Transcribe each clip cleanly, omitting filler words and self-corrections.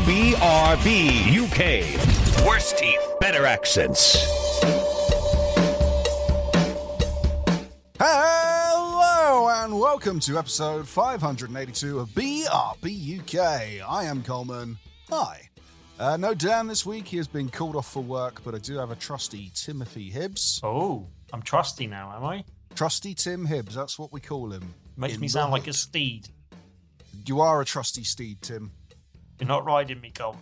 BRB UK. Worse teeth, better accents. Hello and welcome to episode 582 of BRB UK. I am Coleman. Hi. No Dan this week. He has been called off for work, but I do have a trusty Timothy Hibbs. Oh, I'm trusty now, am I? Trusty Tim Hibbs, that's what we call him. Makes me sound like a steed. You are a trusty steed, Tim. You're not riding me, Coleman.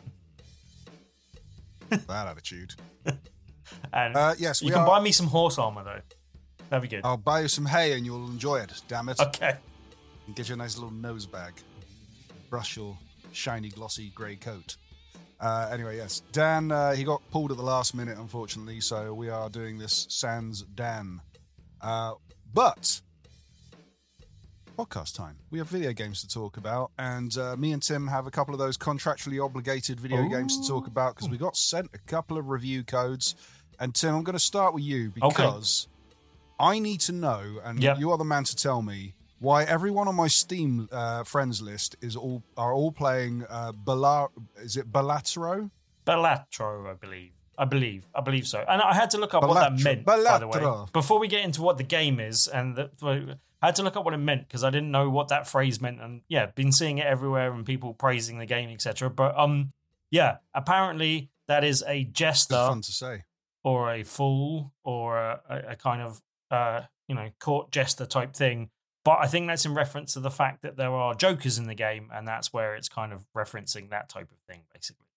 That attitude. And yes, you can buy me some horse armor, though. That'd be good. I'll buy you some hay and you'll enjoy it, damn it. Okay. And get you a nice little nose bag. Brush your shiny, glossy grey coat. Anyway, yes. Dan, he got pulled at the last minute, unfortunately, so we are doing this sans Dan. But podcast time. We have video games to talk about, and me and Tim have a couple of those contractually obligated video games to talk about because we got sent a couple of review codes. And Tim, I'm going to start with you because I need to know, and you are the man to tell me, why everyone on my Steam friends list are all playing is it Balatro? Balatro, I believe so. And I had to look up what that meant, by the way. Before we get into what the game is, I had to look up what it meant because I didn't know what that phrase meant. And been seeing it everywhere and people praising the game, etc. But apparently that is a jester. It's fun to say. Or a fool, or a kind of court jester type thing. But I think that's in reference to the fact that there are jokers in the game, and that's where it's kind of referencing that type of thing, basically.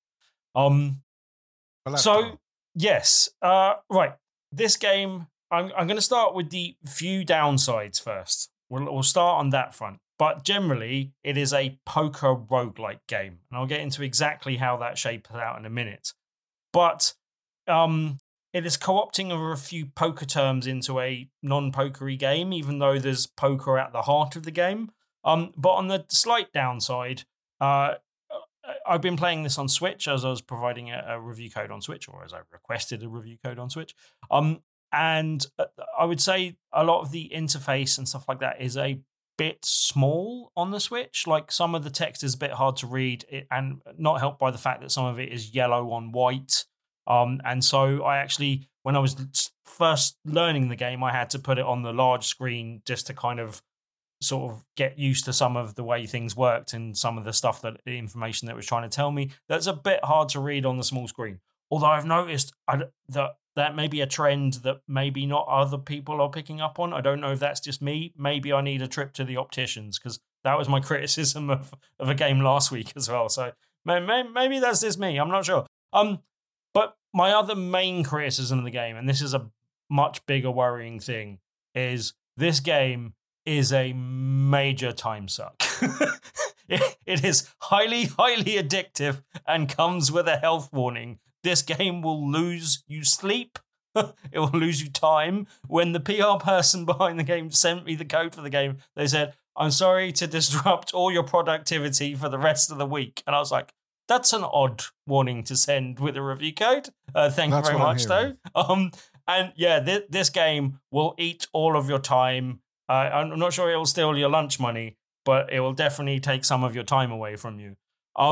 So, yes. Right. This game, I'm going to start with the few downsides first. We'll start on that front. But generally, it is a poker roguelike game. And I'll get into exactly how that shapes out in a minute. But it is co-opting of a few poker terms into a non-pokery game, even though there's poker at the heart of the game. But on the slight downside, I've been playing this on Switch as I was providing a review code on Switch, or as I requested a review code on Switch. And I would say a lot of the interface and stuff like that is a bit small on the Switch. Like some of the text is a bit hard to read, and not helped by the fact that some of it is yellow on white. And so I actually, when I was first learning the game, I had to put it on the large screen just to kind of sort of get used to some of the way things worked and some of the information that it was trying to tell me. That's a bit hard to read on the small screen. Although I've noticed that may be a trend that maybe not other people are picking up on. I don't know if that's just me. Maybe I need a trip to the opticians because that was my criticism of a game last week as well. So maybe that's just me. I'm not sure. But my other main criticism of the game, and this is a much bigger worrying thing, is this game is a major time suck. It is highly, highly addictive and comes with a health warning. This game will lose you sleep. It will lose you time. When the PR person behind the game sent me the code for the game, they said, "I'm sorry to disrupt all your productivity for the rest of the week." And I was like, that's an odd warning to send with a review code. Thank you very much, though. This game will eat all of your time. I'm not sure it will steal your lunch money, but it will definitely take some of your time away from you.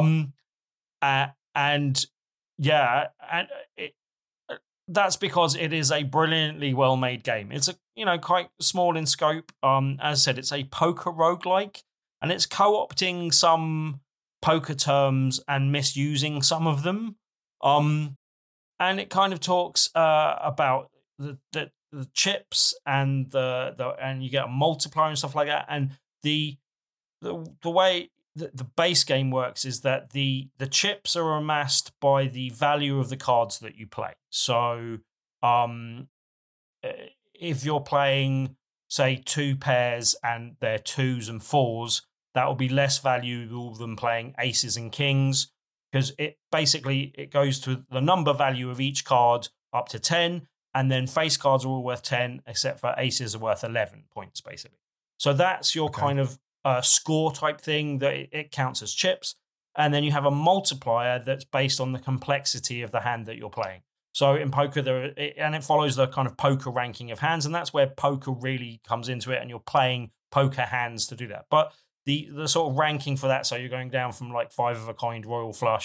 That's because it is a brilliantly well-made game. It's quite small in scope. As I said, it's a poker roguelike, and it's co-opting some poker terms and misusing some of them. And it kind of talks about the chips and and you get a multiplier and stuff like that. And the way the base game works is that the chips are amassed by the value of the cards that you play. So if you're playing, say, two pairs and they're twos and fours, that will be less valuable than playing aces and kings, because it goes to the number value of each card up to 10, and then face cards are all worth 10, except for aces are worth 11 points, basically. So that's your kind of score type thing that it counts as chips. And then you have a multiplier that's based on the complexity of the hand that you're playing. So in poker, it follows the kind of poker ranking of hands, and that's where poker really comes into it, and you're playing poker hands to do that. But the sort of ranking for that, so you're going down from like five of a kind, royal flush,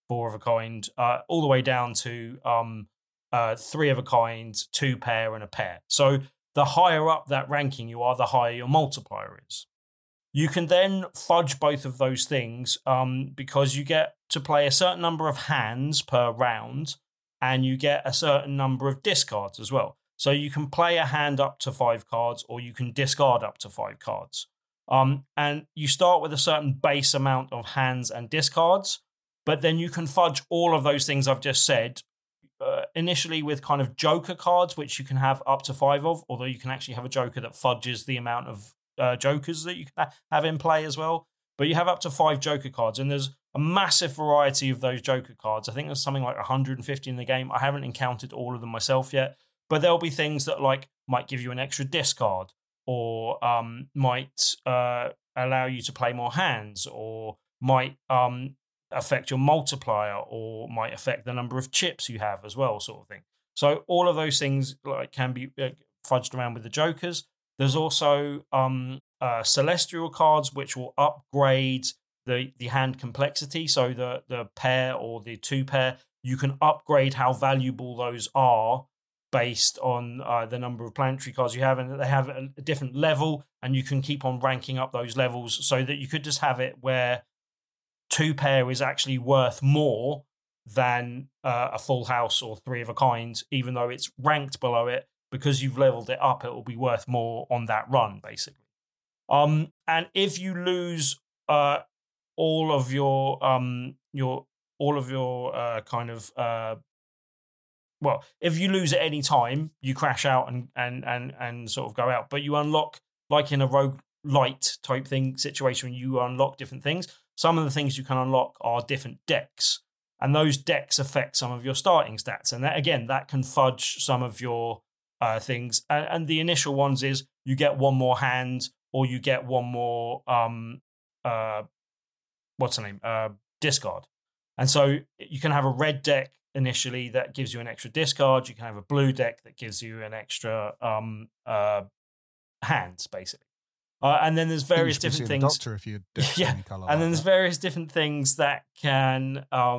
4 of a kind, all the way down to 3 of a kind, 2 pair, and a pair. So the higher up that ranking you are, the higher your multiplier is. You can then fudge both of those things because you get to play a certain number of hands per round, and you get a certain number of discards as well. So you can play a hand up to 5 cards, or you can discard up to 5 cards. And you start with a certain base amount of hands and discards, but then you can fudge all of those things I've just said, initially with kind of joker cards, which you can have up to 5 of, although you can actually have a joker that fudges the amount of jokers that you can have in play as well. But you have up to 5 joker cards, and there's a massive variety of those joker cards. I think there's something like 150 in the game. I haven't encountered all of them myself yet, but there'll be things that might give you an extra discard, or might allow you to play more hands, or might affect your multiplier, or might affect the number of chips you have as well, sort of thing. So all of those things can be fudged around with the jokers. There's also celestial cards, which will upgrade the hand complexity. So the pair or the 2 pair, you can upgrade how valuable those are based on the number of planetary cards you have, and they have a different level, and you can keep on ranking up those levels, so that you could just have it where 2 pair is actually worth more than a full house or 3 of a kind, even though it's ranked below it. Because you've leveled it up, it will be worth more on that run, basically. And if you lose all of your if you lose at any time, you crash out and sort of go out. But you unlock, like in a roguelite type thing situation, you unlock different things. Some of the things you can unlock are different decks, and those decks affect some of your starting stats. And that can fudge some of your things. And the initial ones is you get 1 more hand, or you get 1 more discard. And so you can have a red deck initially that gives you an extra discard. You can have a blue deck that gives you an extra hands, basically. And then there's various different things. Doctor, if you any color. And then there's various different things that can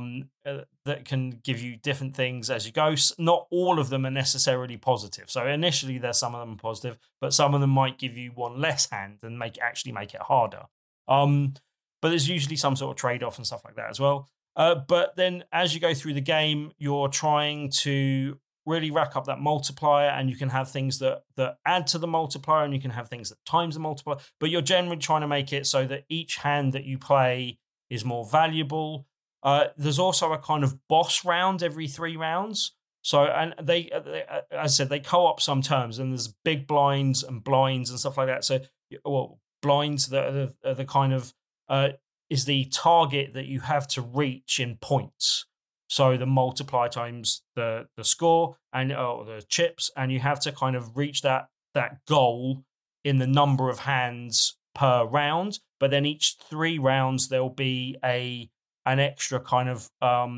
give you different things as you go. Not all of them are necessarily positive. So initially, there's some of them are positive, but some of them might give you 1 less hand and make it harder. But there's usually some sort of trade-off and stuff like that as well. But then as you go through the game, you're trying to really rack up that multiplier, and you can have things that add to the multiplier, and you can have things that times the multiplier, but you're generally trying to make it so that each hand that you play is more valuable. There's also a kind of boss round every 3 rounds. So, and they as I said, they co-op some terms, and there's big blinds and stuff like that. So, blinds that are the kind of is the target that you have to reach in points. So the multiplier times the score and the chips, and you have to kind of reach that goal in the number of hands per round. But then each 3 rounds there'll be an extra kind of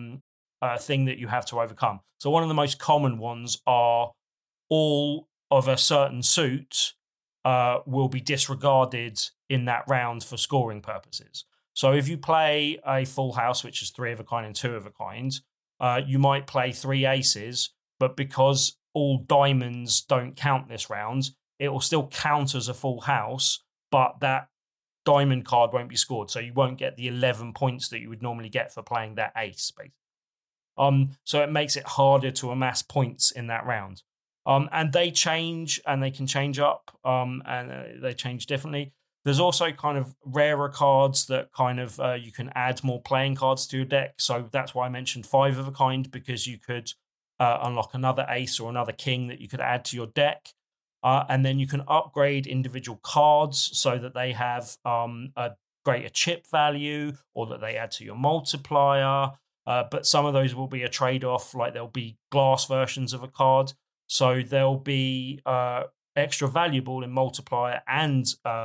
thing that you have to overcome. So one of the most common ones are all of a certain suit will be disregarded in that round for scoring purposes. So if you play a full house, which is 3 of a kind and 2 of a kind, you might play 3 aces, but because all diamonds don't count this round, it will still count as a full house, but that diamond card won't be scored. So you won't get the 11 points that you would normally get for playing that ace, basically. So it makes it harder to amass points in that round. And they change, and they can change up, and they change differently. There's also kind of rarer cards that kind of you can add more playing cards to your deck. So that's why I mentioned 5 of a kind, because you could unlock another ace or another king that you could add to your deck. And then you can upgrade individual cards so that they have a greater chip value, or that they add to your multiplier. But some of those will be a trade-off, like there'll be glass versions of a card. So they'll be extra valuable in multiplier and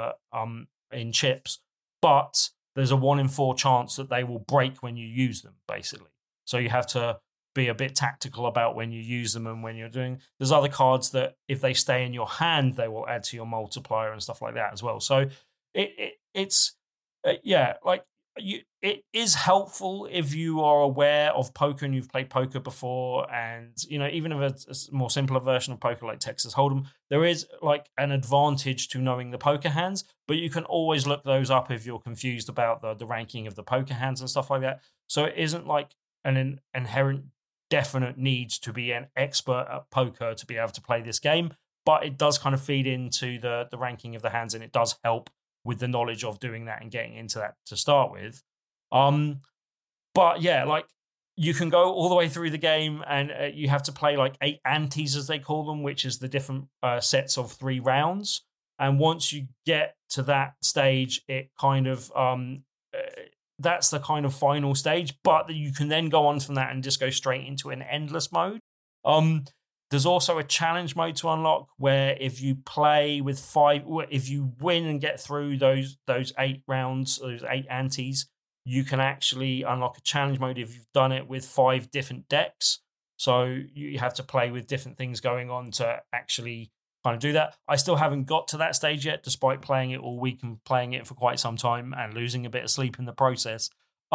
in chips, but there's a 1 in 4 chance that they will break when you use them, basically. So you have to be a bit tactical about when you use them and when you're doing. There's other cards that if they stay in your hand, they will add to your multiplier and stuff like that as well. So it is is helpful if you are aware of poker and you've played poker before, and even if it's a more simpler version of poker like Texas Hold'em, there is like an advantage to knowing the poker hands, but you can always look those up if you're confused about the ranking of the poker hands and stuff like that. So it isn't like an inherent definite need to be an expert at poker to be able to play this game, but it does kind of feed into the ranking of the hands, and it does help with the knowledge of doing that and getting into that to start with. But yeah, like you can go all the way through the game, and you have to play like 8 antes, as they call them, which is the different sets of 3 rounds. And once you get to that stage, it kind of that's the kind of final stage. But you can then go on from that and just go straight into an endless mode. There's also a challenge mode to unlock where if you play with 5, if you win and get through those 8 rounds, those 8 antes, you can actually unlock a challenge mode if you've done it with 5 different decks. So you have to play with different things going on to actually kind of do that. I still haven't got to that stage yet, despite playing it all week and playing it for quite some time and losing a bit of sleep in the process.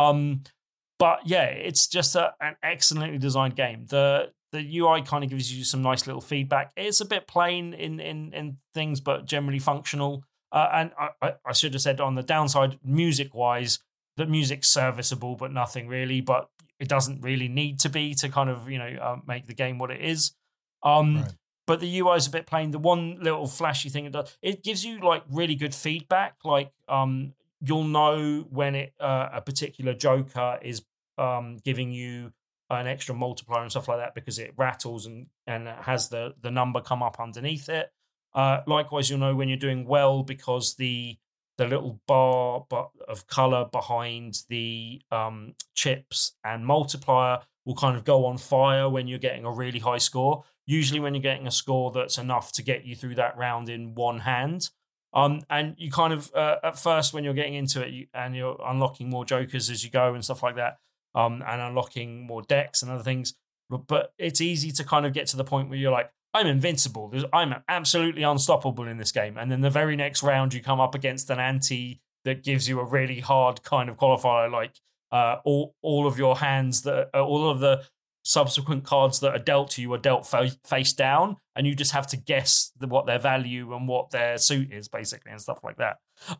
But yeah, it's just an excellently designed game. The UI kind of gives you some nice little feedback. It's a bit plain in things, but generally functional. And I should have said on the downside, music-wise, the music's serviceable, but nothing really. But it doesn't really need to be to kind of make the game what it is. Right. But the UI is a bit plain. The one little flashy thing it gives you like really good feedback. Like you'll know when a particular joker is giving you an extra multiplier and stuff like that, because it rattles and has the number come up underneath it. Likewise, you'll know when you're doing well, because the little bar of color behind the chips and multiplier will kind of go on fire when you're getting a really high score. Usually when you're getting a score that's enough to get you through that round in one hand. And you kind of, at first when you're getting into it and you're unlocking more jokers as you go and stuff like that, and unlocking more decks and other things. But it's easy to kind of get to the point where you're like, I'm invincible. I'm absolutely unstoppable in this game. And then the very next round, you come up against an ante that gives you a really hard kind of qualifier, like all of your hands, all of the subsequent cards that are dealt to you are dealt face down, and you just have to guess what their value and what their suit is, basically, and stuff like that.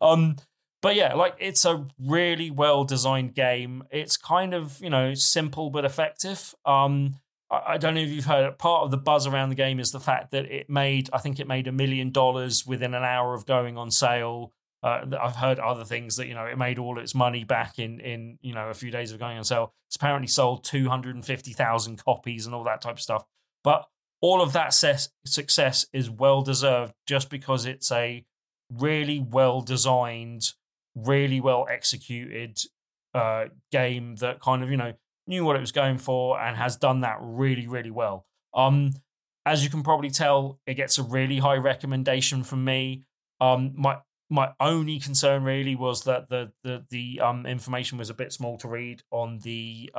But yeah, like it's a really well-designed game. It's kind of, simple but effective. I don't know if you've heard it. Part of the buzz around the game is the fact that it made $1 million within an hour of going on sale. I've heard other things that, it made all its money back in a few days of going on sale. It's apparently sold 250,000 copies and all that type of stuff. But all of that success is well-deserved just because it's a really well-designed, really well-executed game that kind of, knew what it was going for and has done that really, really well. As you can probably tell, it gets a really high recommendation from me. My only concern really was that the information was a bit small to read on the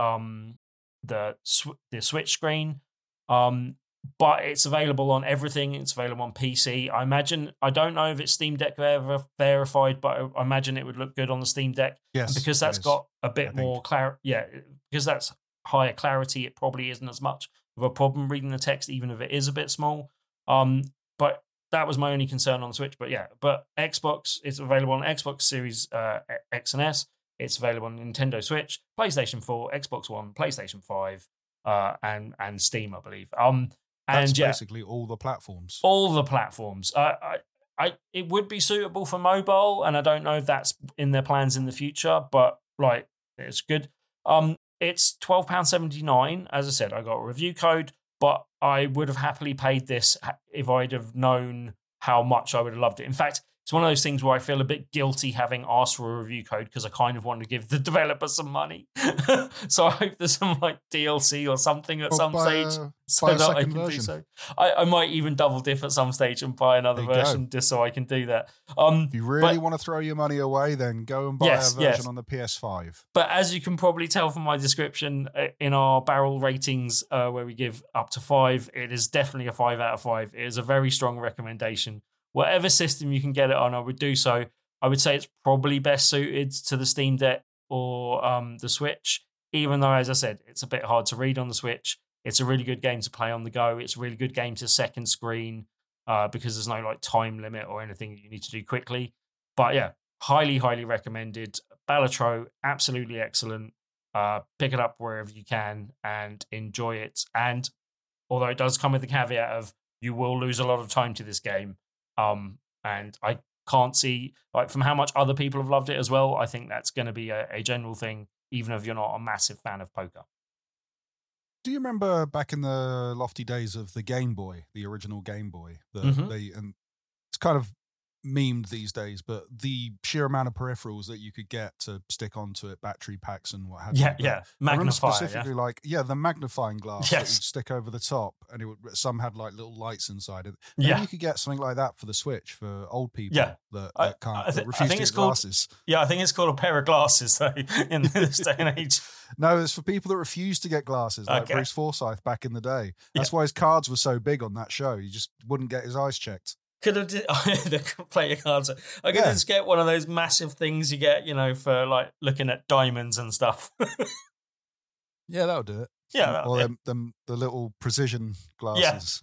Switch screen. But it's available on everything. It's available on PC. I don't know if it's Steam Deck verified, but I imagine it would look good on the Steam Deck. Yes, because that's got a bit more clarity. Yeah, because that's higher clarity, it probably isn't as much of a problem reading the text, even if it is a bit small. But that was my only concern on the Switch. But yeah, but Xbox, it's available on Xbox Series X and S. It's available on Nintendo Switch, PlayStation 4, Xbox One, PlayStation 5, and Steam, I believe. That's basically all the platforms. All the platforms. It would be suitable for mobile, and I don't know if that's in their plans in the future, but like it's good. It's £12.79. As I said, I got a review code, but I would have happily paid this if I'd have known how much I would have loved it. In fact, it's one of those things where I feel a bit guilty having asked for a review code because I kind of want to give the developer some money. So I hope there's some like DLC or something at some stage so that I can do so. I might even double dip at some stage and buy another version just so I can do that. If you really want to throw your money away, then go and buy a version on the PS5. But as you can probably tell from my description in our barrel ratings, where we give up to 5, it is definitely a 5 out of 5. It is a very strong recommendation. Whatever system you can get it on, I would do so. I would say it's probably best suited to the Steam Deck or the Switch, even though, as I said, it's a bit hard to read on the Switch. It's a really good game to play on the go. It's a really good game to second screen because there's no like time limit or anything that you need to do quickly. But yeah, highly, highly recommended. Balatro, absolutely excellent. Pick it up wherever you can and enjoy it. And although it does come with the caveat of you will lose a lot of time to this game, and I can't see, like, from how much other people have loved it as well, I think that's going to be a general thing, even if you're not a massive fan of poker. Do you remember back in the lofty days of the Game Boy, the original Game Boy? And it's kind of memed these days, but the sheer amount of peripherals that you could get to stick onto it, battery packs and what have you. Yeah. Magnifier, specifically, the magnifying glass that you'd stick over the top, and some had like little lights inside it. Maybe you could get something like that for the Switch for old people that can't refuse to get glasses. I think it's called a pair of glasses though in this day and age. No, it's for people that refuse to get glasses, like Bruce Forsyth back in the day. That's why his cards were so big on that show. You just wouldn't get his eyes checked. Could have play your cards. I could just get one of those massive things you get, for like looking at diamonds and stuff. Yeah, that'll do it. Yeah, or them the little precision glasses.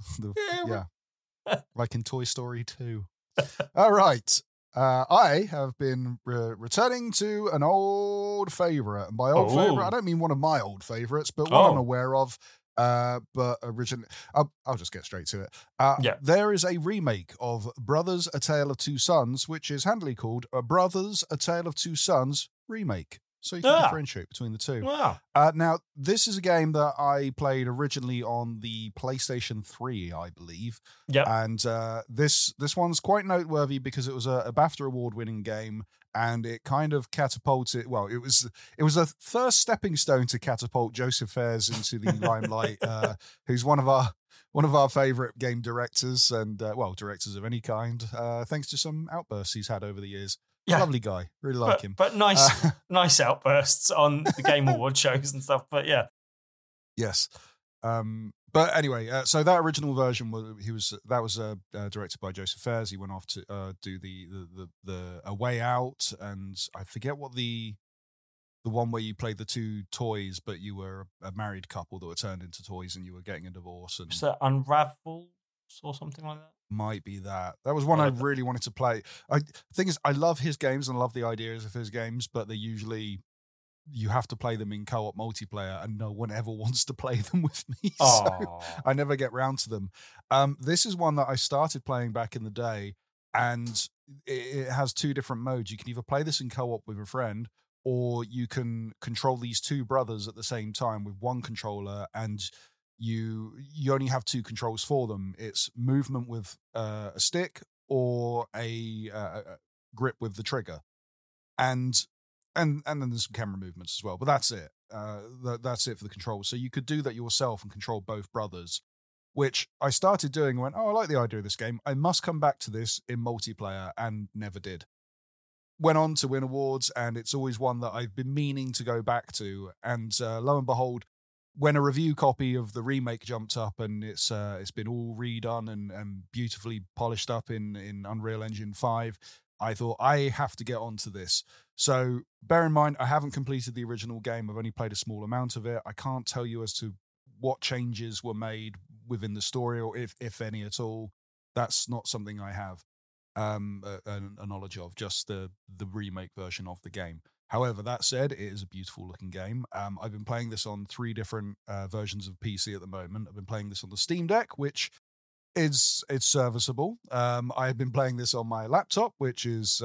Like in Toy Story 2. All right. I have been returning to an old favorite, and by old favorite, I don't mean one of my old favorites, but one I'm aware of. But originally, I'll just get straight to it. There is a remake of Brothers: A Tale of Two Sons, which is handily called Brothers: A Tale of Two Sons Remake. So you can differentiate between the two. Wow. Now, this is a game that I played originally on the PlayStation 3, I believe. Yep. And this one's quite noteworthy because it was a BAFTA award-winning game, and it kind of catapulted. Well, it was a first stepping stone to catapult Joseph Fares into the limelight, who's one of our favorite game directors and directors of any kind, thanks to some outbursts he's had over the years. Yeah. Lovely guy. Really like him. But nice outbursts on the Game Award shows and stuff. But yeah. Yes. But anyway, so that original version was directed by Joseph Fares. He went off to do the A Way Out, and I forget what the one where you played the two toys, but you were a married couple that were turned into toys, and you were getting a divorce. And was that Unravel or something like that? Might be that. That was one I really wanted to play. The thing is, I love his games and I love the ideas of his games, but you have to play them in co-op multiplayer, and no one ever wants to play them with me. So I never get round to them. This is one that I started playing back in the day, and it has two different modes. You can either play this in co-op with a friend, or you can control these two brothers at the same time with one controller, and you only have two controls for them. It's movement with a stick or a grip with the trigger, and then there's some camera movements as well. But that's it. That's it for the controls. So you could do that yourself and control both brothers, which I started doing and went, I like the idea of this game. I must come back to this in multiplayer, and never did. Went on to win awards, and it's always one that I've been meaning to go back to. And lo and behold, when a review copy of the remake jumped up, and it's been all redone and beautifully polished up in Unreal Engine 5, I thought I have to get onto this. So bear in mind, I haven't completed the original game. I've only played a small amount of it. I can't tell you as to what changes were made within the story, or if any at all. That's not something I have a knowledge of, just the remake version of the game. However, that said, it is a beautiful looking game. I've been playing this on 3 different versions of PC at the moment. I've been playing this on the Steam Deck, which it's serviceable. I've been playing this on my laptop, which is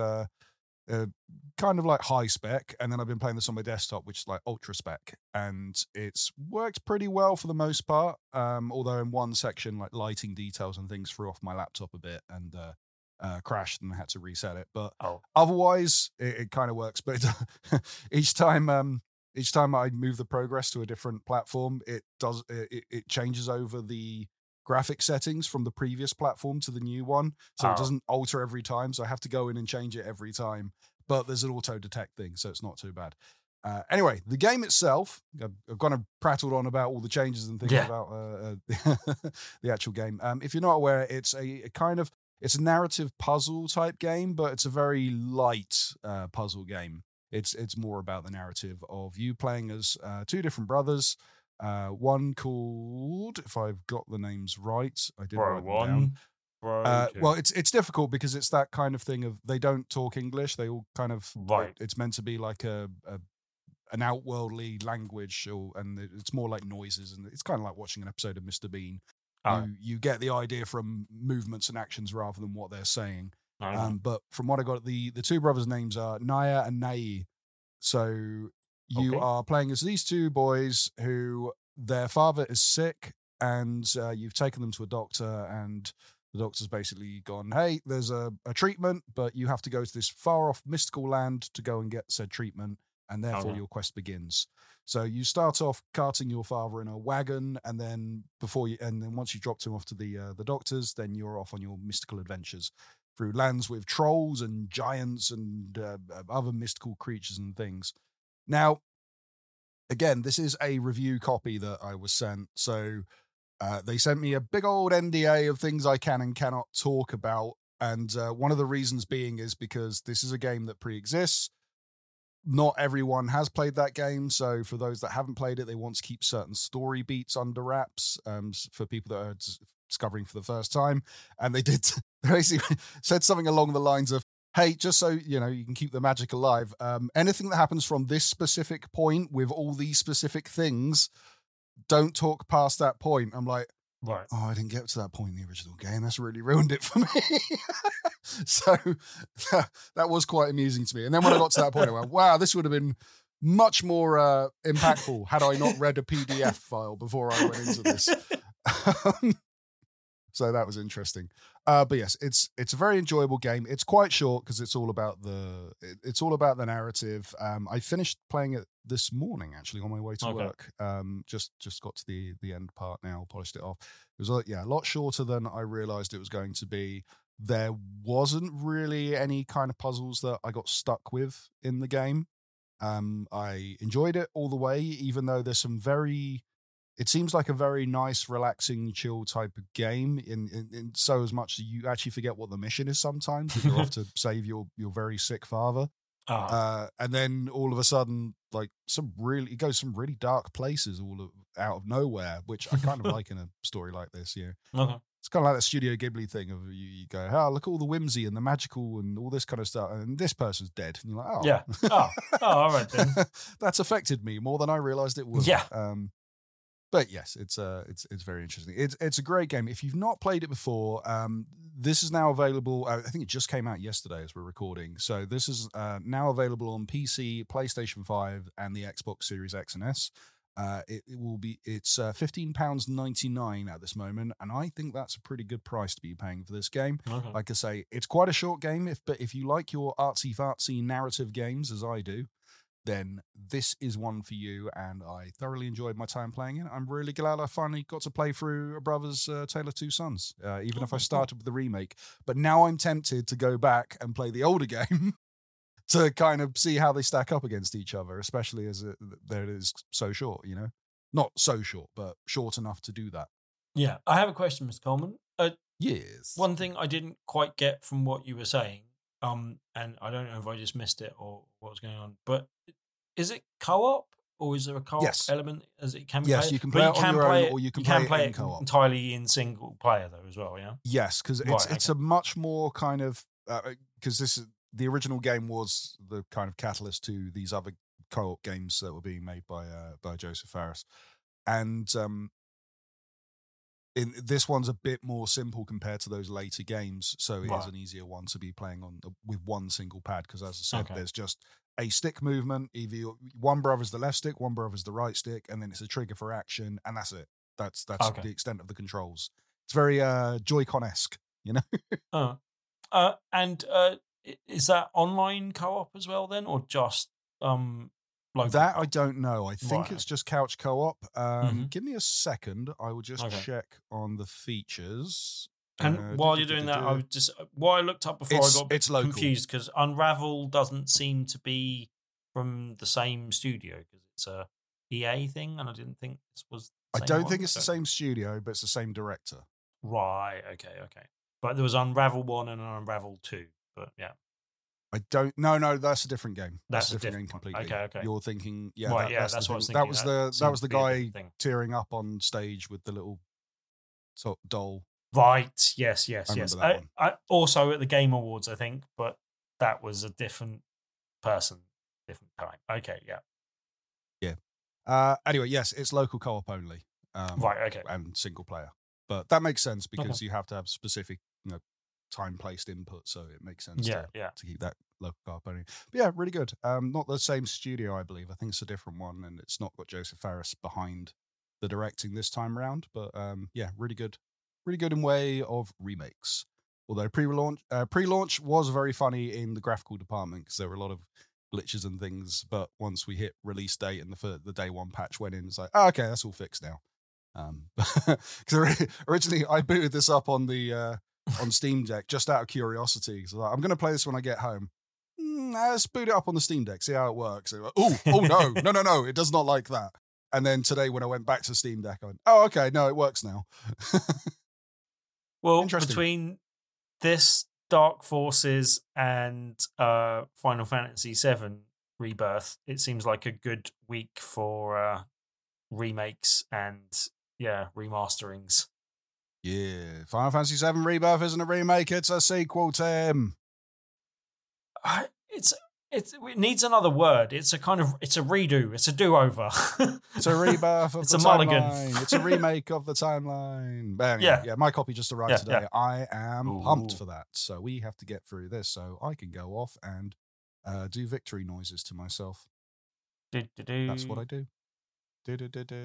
kind of like high spec. And then I've been playing this on my desktop, which is like ultra spec. And it's worked pretty well for the most part. Although in one section, like lighting details and things threw off my laptop a bit and crashed and I had to reset it. But otherwise, it kind of works. But each time I move the progress to a different platform, it changes over the graphic settings from the previous platform to the new one. So it doesn't alter every time. So I have to go in and change it every time. But there's an auto detect thing, so it's not too bad. Anyway, the game itself, I've kind of prattled on about all the changes and things about the actual game. If you're not aware, it's it's a narrative puzzle type game, but it's a very light puzzle game. It's more about the narrative of you playing as two different brothers. One called, if I've got the names right, I did write them down. Well, it's difficult because it's that kind of thing of they don't talk English. They all kind of It's meant to be like an outworldly language, and it's more like noises, and it's kind of like watching an episode of Mr. Bean. You get the idea from movements and actions rather than what they're saying. But from what I got, the two brothers' names are Naya and Nai. So you are playing as these two boys who their father is sick, and you've taken them to a doctor, and the doctor's basically gone, hey, there's a treatment, but you have to go to this far off mystical land to go and get said treatment, and therefore your quest begins. So you start off carting your father in a wagon, and then once you drop him off to the doctors, then you're off on your mystical adventures through lands with trolls and giants and other mystical creatures and things. Now, again, this is a review copy that I was sent, so they sent me a big old NDA of things I can and cannot talk about, and one of the reasons being is because this is a game that pre-exists. Not everyone has played that game, so for those that haven't played it, they want to keep certain story beats under wraps for people that are discovering for the first time. And they basically said something along the lines of, hey, just so you know, you can keep the magic alive, anything that happens from this specific point with all these specific things, don't talk past that point. I'm like, right. Oh, I didn't get to that point in the original game. That's really ruined it for me. So that was quite amusing to me. And then when I got to that point, I went, wow, this would have been much more impactful had I not read a PDF file before I went into this. So that was interesting. But yes, it's a very enjoyable game. It's quite short because it's all about the narrative. I finished playing it this morning actually on my way to work. Just got to the end part now, polished it off. It was a lot shorter than I realized it was going to be. There wasn't really any kind of puzzles that I got stuck with in the game. I enjoyed it all the way, even though there's some it seems like a very nice, relaxing, chill type of game in so as much that you actually forget what the mission is sometimes. That you're off to save your very sick father. And then all of a sudden, like it goes some really dark places out of nowhere, which I kind of like in a story like this. Yeah. Okay. It's kind of like that Studio Ghibli thing of you go, oh, look at all the whimsy and the magical and all this kind of stuff. And this person's dead. And you're like, oh. Yeah. Oh, all right then. That's affected me more than I realized it would. Yeah. But yes, it's very interesting. It's a great game. If you've not played it before, this is now available. I think it just came out yesterday as we're recording. So this is now available on PC, PlayStation 5, and the Xbox Series X and S. It's £15.99 at this moment, and I think that's a pretty good price to be paying for this game. Okay. Like I say, it's quite a short game, but if you like your artsy-fartsy narrative games, as I do, then this is one for you, and I thoroughly enjoyed my time playing it. I'm really glad I finally got to play through a brother's Tale of Two Sons, even if I started with the remake. But now I'm tempted to go back and play the older game to kind of see how they stack up against each other, especially as it is so short, you know? Not so short, but short enough to do that. Yeah. I have a question, Mr. Coleman. Yes. One thing I didn't quite get from what you were saying, and I don't know if I just missed it or what was going on, but is it co-op or is there a co-op element as it can be Yes, played? you can play it on your own or you can play it in co-op. Entirely in single player though as well, yeah? Yes, because it's a much more kind of, because the original game was the kind of catalyst to these other co-op games that were being made by Joseph Fares. And this one's a bit more simple compared to those later games, so it is an easier one to be playing on with one single pad, because as I said, there's just a stick movement. Either one brother's the left stick, one brother's the right stick, and then it's a trigger for action, and that's it. That's the extent of the controls. It's very Joy-Con-esque, you know? And is that online co-op as well then, or just local? That I don't know. I think it's just couch co-op. Give me a second. I will just check on the features. And while you're doing that, I was just what I looked up before I got confused because Unravel doesn't seem to be from the same studio because it's a EA thing, and I didn't think this was. I don't think it's the same studio, but it's the same director. Right. Okay. But there was Unravel 1 and Unravel 2. But yeah. I don't. No, that's a different game. That's a different game completely. Okay. You're thinking, Right, that's what I was thinking. thinking. That was the guy tearing up on stage with the little doll. Right. Yes. I remember that one. I also at the Game Awards, I think, but that was a different person, different time. Okay. Yeah. Anyway, yes, it's local co-op only. Right. Okay. And single player, but that makes sense because you have to have specific, time placed input, so it makes sense. To keep that local co-op only. But yeah, really good. Not the same studio, I believe. I think it's a different one, and it's not got Joseph Fares behind the directing this time round. But yeah, really good in way of remakes. Although pre-launch was very funny in the graphical department because there were a lot of glitches and things. But once we hit release date and the day one patch went in, it's like, oh, okay, that's all fixed now. Because originally I booted this up on the on Steam Deck just out of curiosity. So I'm going to play this when I get home. Let's boot it up on the Steam Deck, see how it works. Like, oh no, it does not like that. And then today when I went back to Steam Deck, I went, oh, okay, no, it works now. Well, between this, Dark Forces, and Final Fantasy VII Rebirth, it seems like a good week for remakes and remasterings. Yeah, Final Fantasy VII Rebirth isn't a remake; it's a sequel, Tim. It needs another word. It's a redo. It's a do-over. It's a rebirth of it's the a timeline. mulligan. It's a remake of the timeline. Anyway, yeah, my copy just arrived today. Yeah. I am pumped for that. So we have to get through this so I can go off and do victory noises to myself. That's what I do. I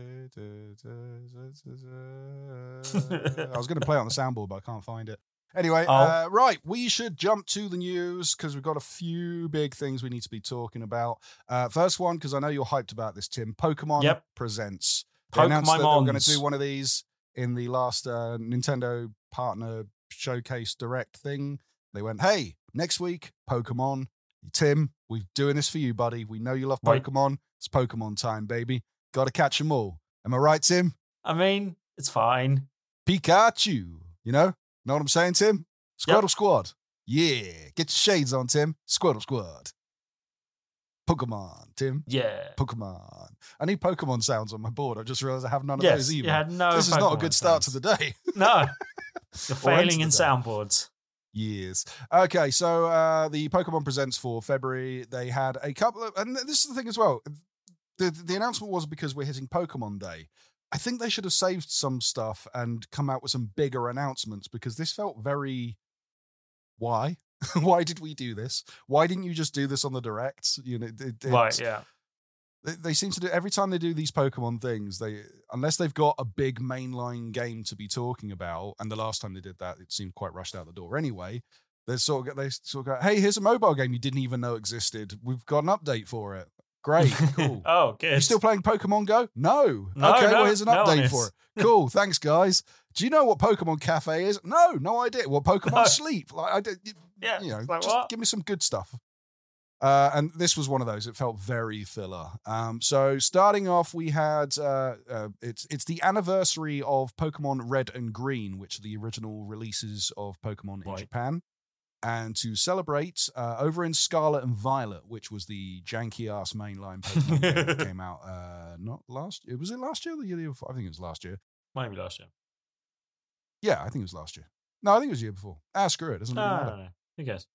was going to play it on the soundboard, but I can't find it. Anyway, right, we should jump to the news because we've got a few big things we need to be talking about. First one, because I know you're hyped about this, Tim. Pokemon Presents. They announced that they were going to do one of these in the last Nintendo Partner Showcase Direct thing. They went, hey, next week, Pokemon. Tim, we're doing this for you, buddy. We know you love Pokemon. Right. It's Pokemon time, baby. Got to catch them all. Am I right, Tim? I mean, it's fine. Pikachu, Know what I'm saying, Tim? Squirtle Squad. Yeah. Get your shades on, Tim. Squirtle Squad. Pokemon, Tim. Yeah. Pokemon. I need Pokemon sounds on my board. I just realized I have none of those either. You had no this Pokemon is not a good start to the day. No. You're failing in soundboards. Yes. Okay, so the Pokemon Presents for February, they had a couple of... And this is the thing as well. The announcement was because we're hitting Pokemon Day. I think they should have saved some stuff and come out with some bigger announcements because this felt very... Why? Why did we do this? Why didn't you just do this on the Direct? Right, yeah. They seem to do... Every time they do these Pokemon things, unless they've got a big mainline game to be talking about, and the last time they did that, it seemed quite rushed out the door anyway, they sort of go, hey, here's a mobile game you didn't even know existed. We've got an update for it. Great, cool. Oh, good. You still playing Pokemon Go? No. Okay, well, here's an update for it. Cool, thanks, guys. Do you know what Pokemon Cafe is? No idea. What Pokemon Sleep? Like, I did. Like just what? Give me some good stuff. And this was one of those. It felt very filler. So starting off, we had it's the anniversary of Pokemon Red and Green, which are the original releases of Pokemon in Japan. And to celebrate, over in Scarlet and Violet, which was the janky-ass mainline Pokemon game that came out, not last year. Was it last year or the year before? I think it was last year. Might be last year. Yeah, I think it was last year. No, I think it was the year before. Screw it. Doesn't really matter. No. Who cares?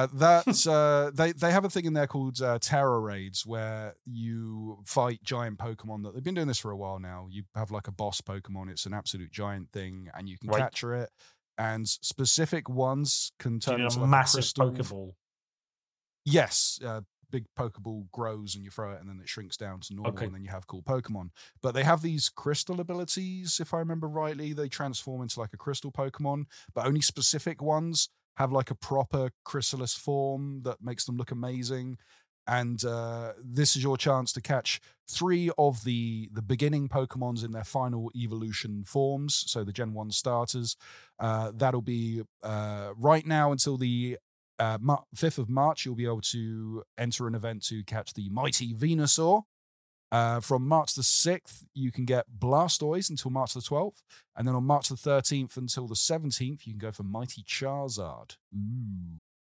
They have a thing in there called Terror Raids where you fight giant Pokemon. They've been doing this for a while now. You have like a boss Pokemon. It's an absolute giant thing, and you can capture it. And specific ones can turn into a massive Pokeball. Yes, big Pokeball grows and you throw it, and then it shrinks down to normal, and then you have cool Pokemon. But they have these crystal abilities, if I remember rightly. They transform into like a crystal Pokemon, but only specific ones have like a proper chrysalis form that makes them look amazing. And this is your chance to catch 3 of the beginning Pokemons in their final evolution forms, so the Gen 1 starters. That'll be right now until the 5th of March. You'll be able to enter an event to catch the mighty Venusaur. From March the 6th, you can get Blastoise until March the 12th. And then on March the 13th until the 17th, you can go for mighty Charizard. Ooh.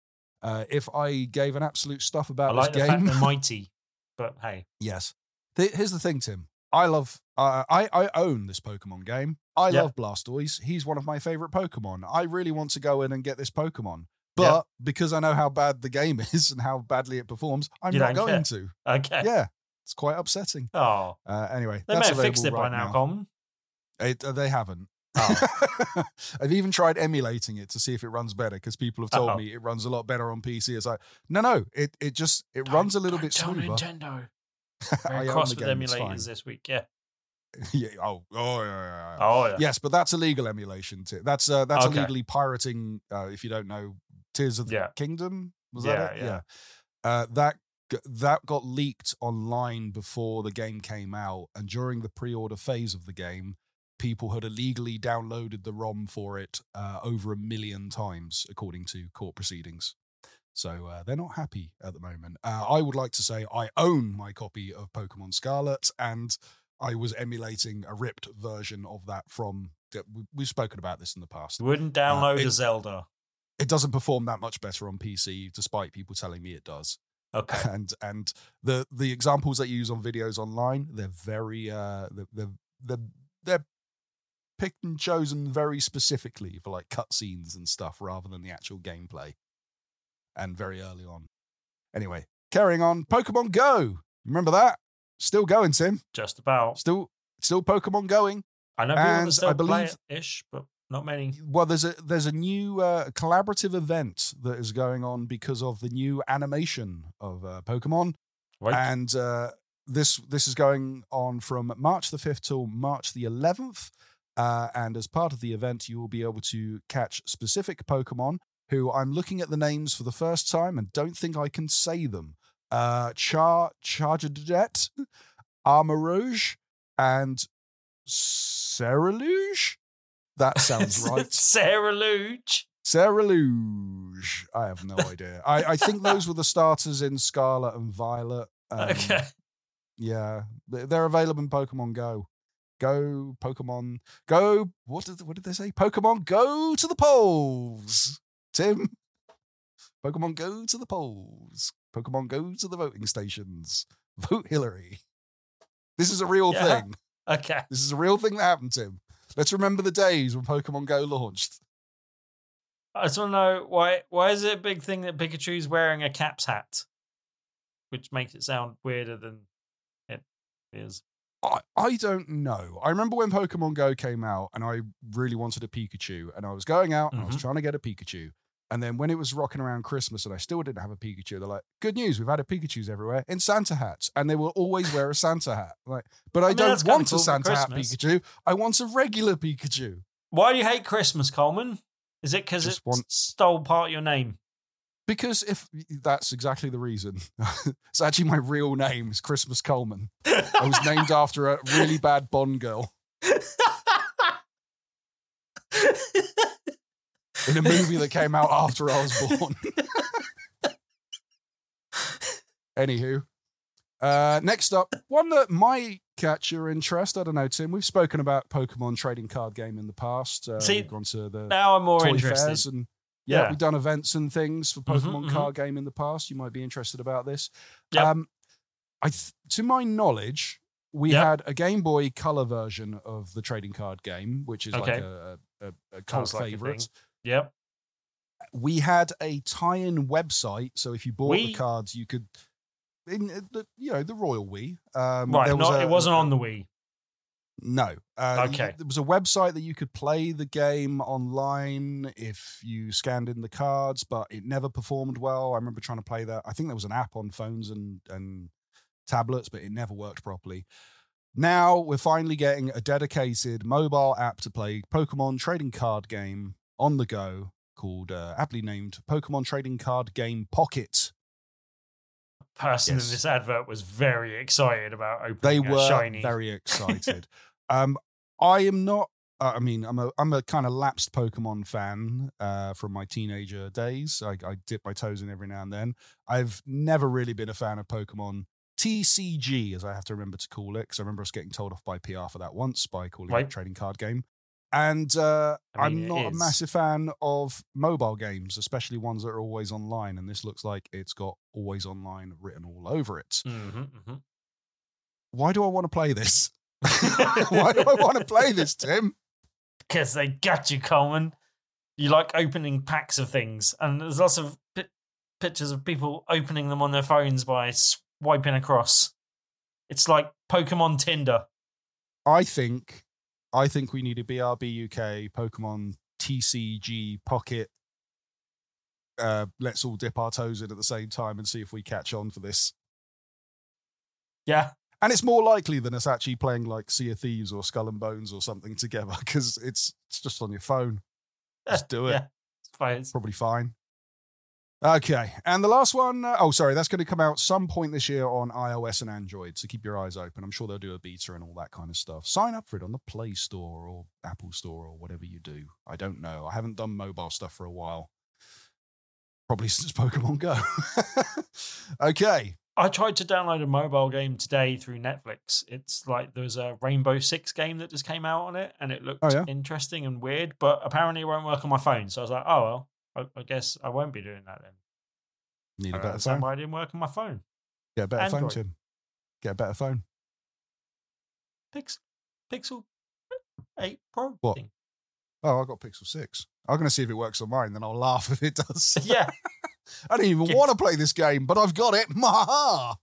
If I gave an absolute stuff I about like the this fact game, they're mighty, but hey. yes. Here's the thing, Tim. I love. I own this Pokemon game. I love Blastoise. He's one of my favorite Pokemon. I really want to go in and get this Pokemon, but because I know how bad the game is and how badly it performs, I'm not going to. Okay. Yeah, it's quite upsetting. Oh. Anyway, They may have fixed it by now, Coleman. They haven't. Oh. I've even tried emulating it to see if it runs better because people have told me it runs a lot better on PC. It's like, no, it runs a little bit smoother. Nintendo. I We're own cross the with game, it's fine. emulators this week, yeah. Yeah. Yeah. Oh, yeah. Yes, but that's illegal emulation. That's Okay. illegally pirating. If you don't know, Tears of the Kingdom, was that it? Yeah. That got leaked online before the game came out, and during the pre-order phase of the game, people had illegally downloaded the ROM for it over 1 million times, according to court proceedings. So they're not happy at the moment. I would like to say I own my copy of Pokemon Scarlet, and I was emulating a ripped version of that from... We've spoken about this in the past. Wouldn't download a Zelda. It doesn't perform that much better on PC, despite people telling me it does. Okay. And the examples that you use on videos online, they're very... they're picked and chosen very specifically for like cutscenes and stuff rather than the actual gameplay. And very early on. Anyway, carrying on. Pokemon Go. Remember that? Still going, Tim. Just about. Still Pokemon going. I know people and that still I believe, play it-ish, but not many. Well, there's a new collaborative event that is going on because of the new animation of Pokemon. Right. And this is going on from March the 5th till March the 11th. And as part of the event, you will be able to catch specific Pokemon who I'm looking at the names for the first time and don't think I can say them. Charjabet, Armarouge, and Cerulean? That sounds right. Cerulean. I have no idea. I think those were the starters in Scarlet and Violet. Okay. Yeah, they're available in Pokemon Go. Go, Pokemon. Go. What did they say? Pokemon, go to the polls. Tim, Pokemon go to the polls. Pokemon go to the voting stations. Vote Hillary. This is a real thing. Okay. This is a real thing that happened, Tim. Let's remember the days when Pokemon Go launched. I just want to know why is it a big thing that Pikachu's wearing a Caps hat? Which makes it sound weirder than it is. I don't know. I remember when Pokemon Go came out and I really wanted a Pikachu and I was going out and I was trying to get a Pikachu. And then when it was rocking around Christmas and I still didn't have a Pikachu, they're like, good news, we've had a Pikachus everywhere in Santa hats. And they will always wear a Santa hat. Like, but I don't want a Santa hat Pikachu. I want a regular Pikachu. Why do you hate Christmas, Coleman? Is it because it stole part of your name? Because if that's exactly the reason. It's actually my real name is Christmas Coleman. I was named after a really bad Bond girl. In a movie that came out after I was born. Anywho. Next up, one that might catch your interest. I don't know, Tim. We've spoken about Pokemon trading card game in the past. We've gone to the now I'm more toy interested. fairs and we've done events and things for Pokemon card game in the past. You might be interested about this. Yep. To my knowledge, we had a Game Boy Color version of the trading card game, which is like a cult favorite. Yep. We had a tie-in website, so if you bought the cards, you could, the Royal Wii. Right, it wasn't on the Wii. No. Okay. There was a website that you could play the game online if you scanned in the cards, but it never performed well. I remember trying to play that. I think there was an app on phones and tablets, but it never worked properly. Now we're finally getting a dedicated mobile app to play Pokemon trading card game on the go called, aptly named Pokemon Trading Card Game Pocket. Person in this advert was very excited about opening They a were shiny. very excited. I am not. I'm a kind of lapsed Pokemon fan from my teenager days. I dip my toes in every now and then. I've never really been a fan of Pokemon TCG, as I have to remember to call it, because I remember us getting told off by PR for that once by calling it a trading card game. And I'm not a is. massive fan of mobile games, especially ones that are always online. And this looks like it's got always online written all over it. Why do I want to play this? Why do I want to play this, Tim? Because they got you, Coleman. You like opening packs of things, and there's lots of pictures of people opening them on their phones by swiping across. It's like Pokemon Tinder. I think we need a BRB UK Pokemon TCG Pocket. Let's all dip our toes in at the same time and see if we catch on for this. Yeah. And it's more likely than us actually playing like Sea of Thieves or Skull and Bones or something together, because it's just on your phone. Just do it. Yeah, it's fine. Probably fine. Okay. And the last one, that's going to come out some point this year on iOS and Android, so keep your eyes open. I'm sure they'll do a beta and all that kind of stuff. Sign up for it on the Play Store or Apple Store or whatever you do. I don't know. I haven't done mobile stuff for a while. Probably since Pokemon Go. Okay. I tried to download a mobile game today through Netflix. It's like there's a Rainbow Six game that just came out on it, and it looked interesting and weird, but apparently it won't work on my phone. So I was like, oh, well, I guess I won't be doing that then. Need a better phone? Why it didn't work on my phone. Get a better phone, Tim. Get a better phone. Pixel 8 Pro what? thing. Oh, I got Pixel 6. I'm going to see if it works on mine, then I'll laugh if it does. Yeah. I don't even want to play this game, but I've got it. Maha!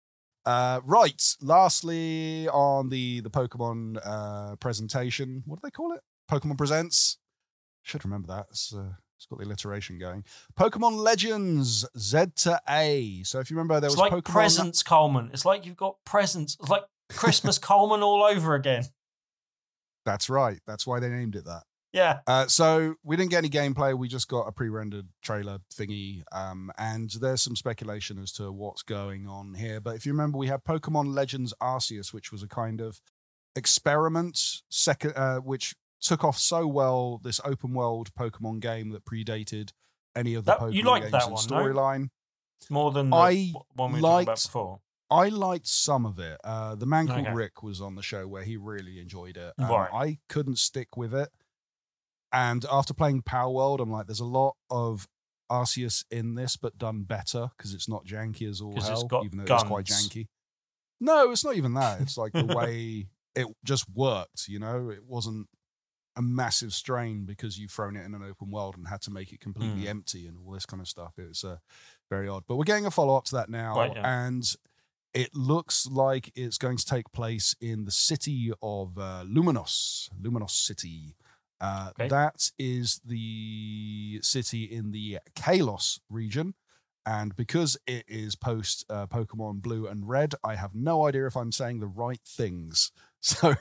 Right. Lastly, on the Pokemon presentation, what do they call it? Pokemon Presents. Should remember that. It's got the alliteration going. Pokemon Legends Z to A. So if you remember, there was like Pokemon presents, Coleman. It's like you've got presents. It's like Christmas Coleman all over again. That's right. That's why they named it that. Yeah. So we didn't get any gameplay. We just got a pre-rendered trailer thingy. And there's some speculation as to what's going on here. But if you remember, we had Pokemon Legends Arceus, which was a kind of experiment, which took off so well, this open world Pokemon game that predated any of the Pokemon you liked games that and one, storyline. No? More than the one we talked about before. I liked some of it. The man called Rick was on the show where he really enjoyed it. Right. I couldn't stick with it. And after playing Power World, I'm like, there's a lot of Arceus in this, but done better because it's not janky as all hell, even though it's quite janky. No, it's not even that. It's like the way it just worked, you know? It wasn't a massive strain because you've thrown it in an open world and had to make it completely empty and all this kind of stuff. It was very odd. But we're getting a follow-up to that now. Right, yeah. And it looks like it's going to take place in the city of Luminos City. That is the city in the Kalos region. And because it is post Pokemon Blue and Red, I have no idea if I'm saying the right things. So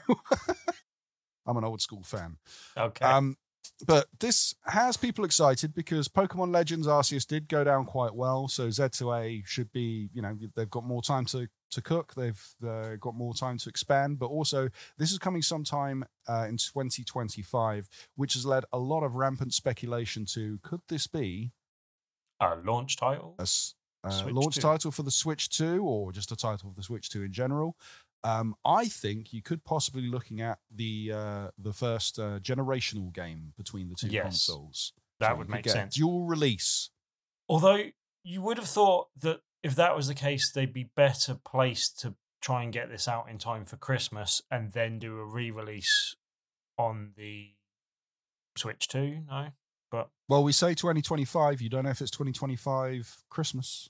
I'm an old school fan. Okay. But this has people excited because Pokemon Legends Arceus did go down quite well. So Z2A should be, they've got more time to cook. They've got more time to expand. But also, this is coming sometime in 2025, which has led a lot of rampant speculation to, could this be a launch title? A launch title for the Switch 2 or just a title for the Switch 2 in general? I think you could possibly be looking at the first generational game between the two consoles. That would make sense. Dual release. Although you would have thought that if that was the case, they'd be better placed to try and get this out in time for Christmas and then do a re-release on the Switch 2. No, but well, we say 2025. You don't know if it's 2025 Christmas.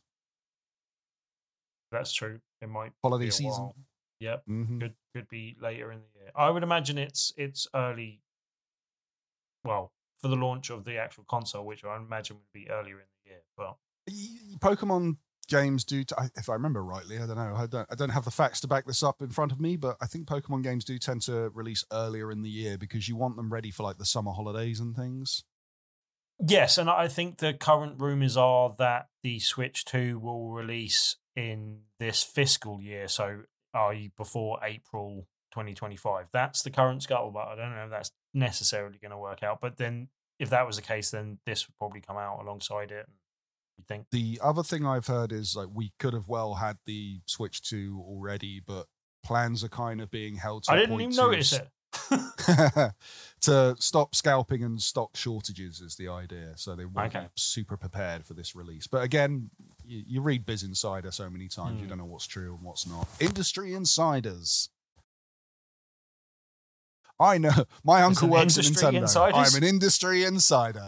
That's true. It might holiday season. Yep, could be later in the year. I would imagine it's early. Well, for the launch of the actual console, which I imagine would be earlier in the year. But Pokemon games do, if I remember rightly, I don't know. I don't have the facts to back this up in front of me, but I think Pokemon games do tend to release earlier in the year because you want them ready for like the summer holidays and things. Yes, and I think the current rumors are that the Switch 2 will release in this fiscal year, so i.e. before April 2025. That's the current scuttlebutt. I don't know if that's necessarily going to work out, but then if that was the case, then this would probably come out alongside it. You think the other thing I've heard is like we could have well had the Switch 2 already, but plans are kind of being held to I didn't even notice it. To stop scalping and stock shortages is the idea. So they won't be super prepared for this release. But again, you read Biz Insider so many times, you don't know what's true and what's not. Industry insiders. I know. My uncle works at Nintendo. Insiders? I'm an industry insider.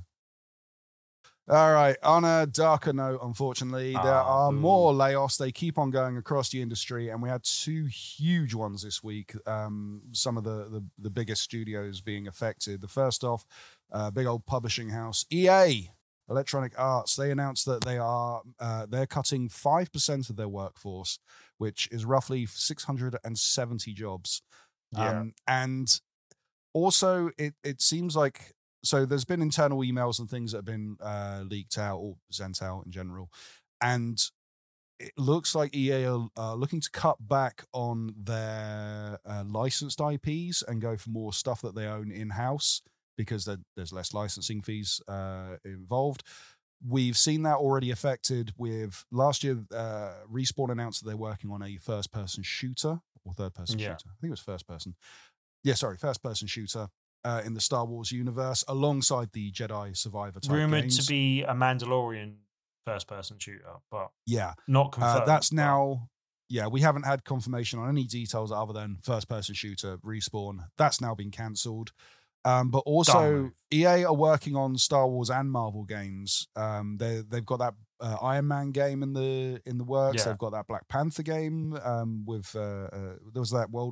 All right. On a darker note, unfortunately, there are more layoffs. They keep on going across the industry, and we had 2 huge ones this week. Some of the biggest studios being affected. The first off, big old publishing house, EA, Electronic Arts. They announced that they're cutting 5% of their workforce, which is roughly 670 jobs. Yeah. And also, it seems like. So there's been internal emails and things that have been leaked out or sent out in general. And it looks like EA are looking to cut back on their licensed IPs and go for more stuff that they own in-house because there's less licensing fees involved. We've seen that already affected with last year. Respawn announced that they're working on a first-person shooter or third-person shooter. I think it was first-person. Yeah, sorry, first-person shooter. In the Star Wars universe, alongside the Jedi Survivor type rumored games. To be a Mandalorian first-person shooter, but yeah, not confirmed. That's now, we haven't had confirmation on any details other than first-person shooter Respawn. That's now been cancelled. But also, EA are working on Star Wars and Marvel games. They've got that Iron Man game in the works. They've got that Black Panther game with there was that world.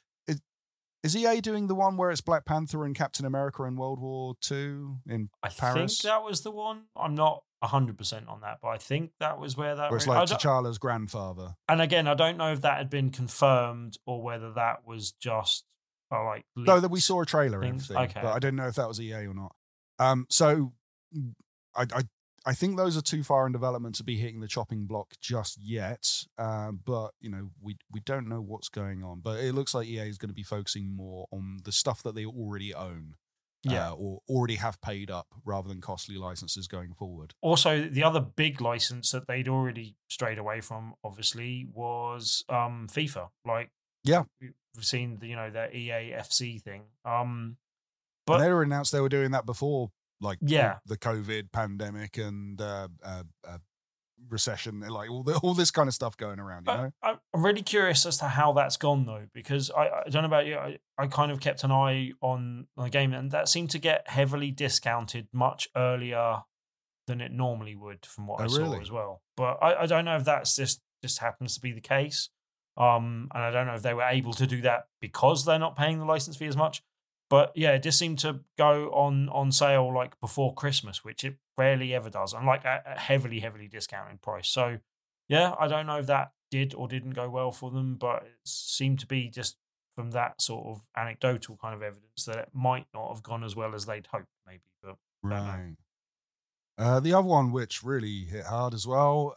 Is EA doing the one where it's Black Panther and Captain America in World War II in Paris? I think that was the one. I'm not 100% on that, but I think that was where that... Where it's like T'Challa's grandfather. And again, I don't know if that had been confirmed or whether that was just No, that we saw a trailer and everything, but I didn't know if that was EA or not. So I think those are too far in development to be hitting the chopping block just yet. But, we don't know what's going on. But it looks like EA is going to be focusing more on the stuff that they already own. Or already have paid up rather than costly licenses going forward. Also, the other big license that they'd already strayed away from, obviously, was FIFA. We've seen the EA FC thing. But they were announced they were doing that before. The COVID pandemic and recession, all this kind of stuff going around, I'm really curious as to how that's gone, though, because I don't know about you, I kind of kept an eye on the game, and that seemed to get heavily discounted much earlier than it normally would from what I saw as well. But I don't know if that's just happens to be the case. And I don't know if they were able to do that because they're not paying the license fee as much. But yeah, it just seemed to go on sale before Christmas, which it rarely ever does, and a heavily, heavily discounted price. So yeah, I don't know if that did or didn't go well for them, but it seemed to be just from that sort of anecdotal kind of evidence that it might not have gone as well as they'd hoped, maybe. But right. The other one, which really hit hard as well,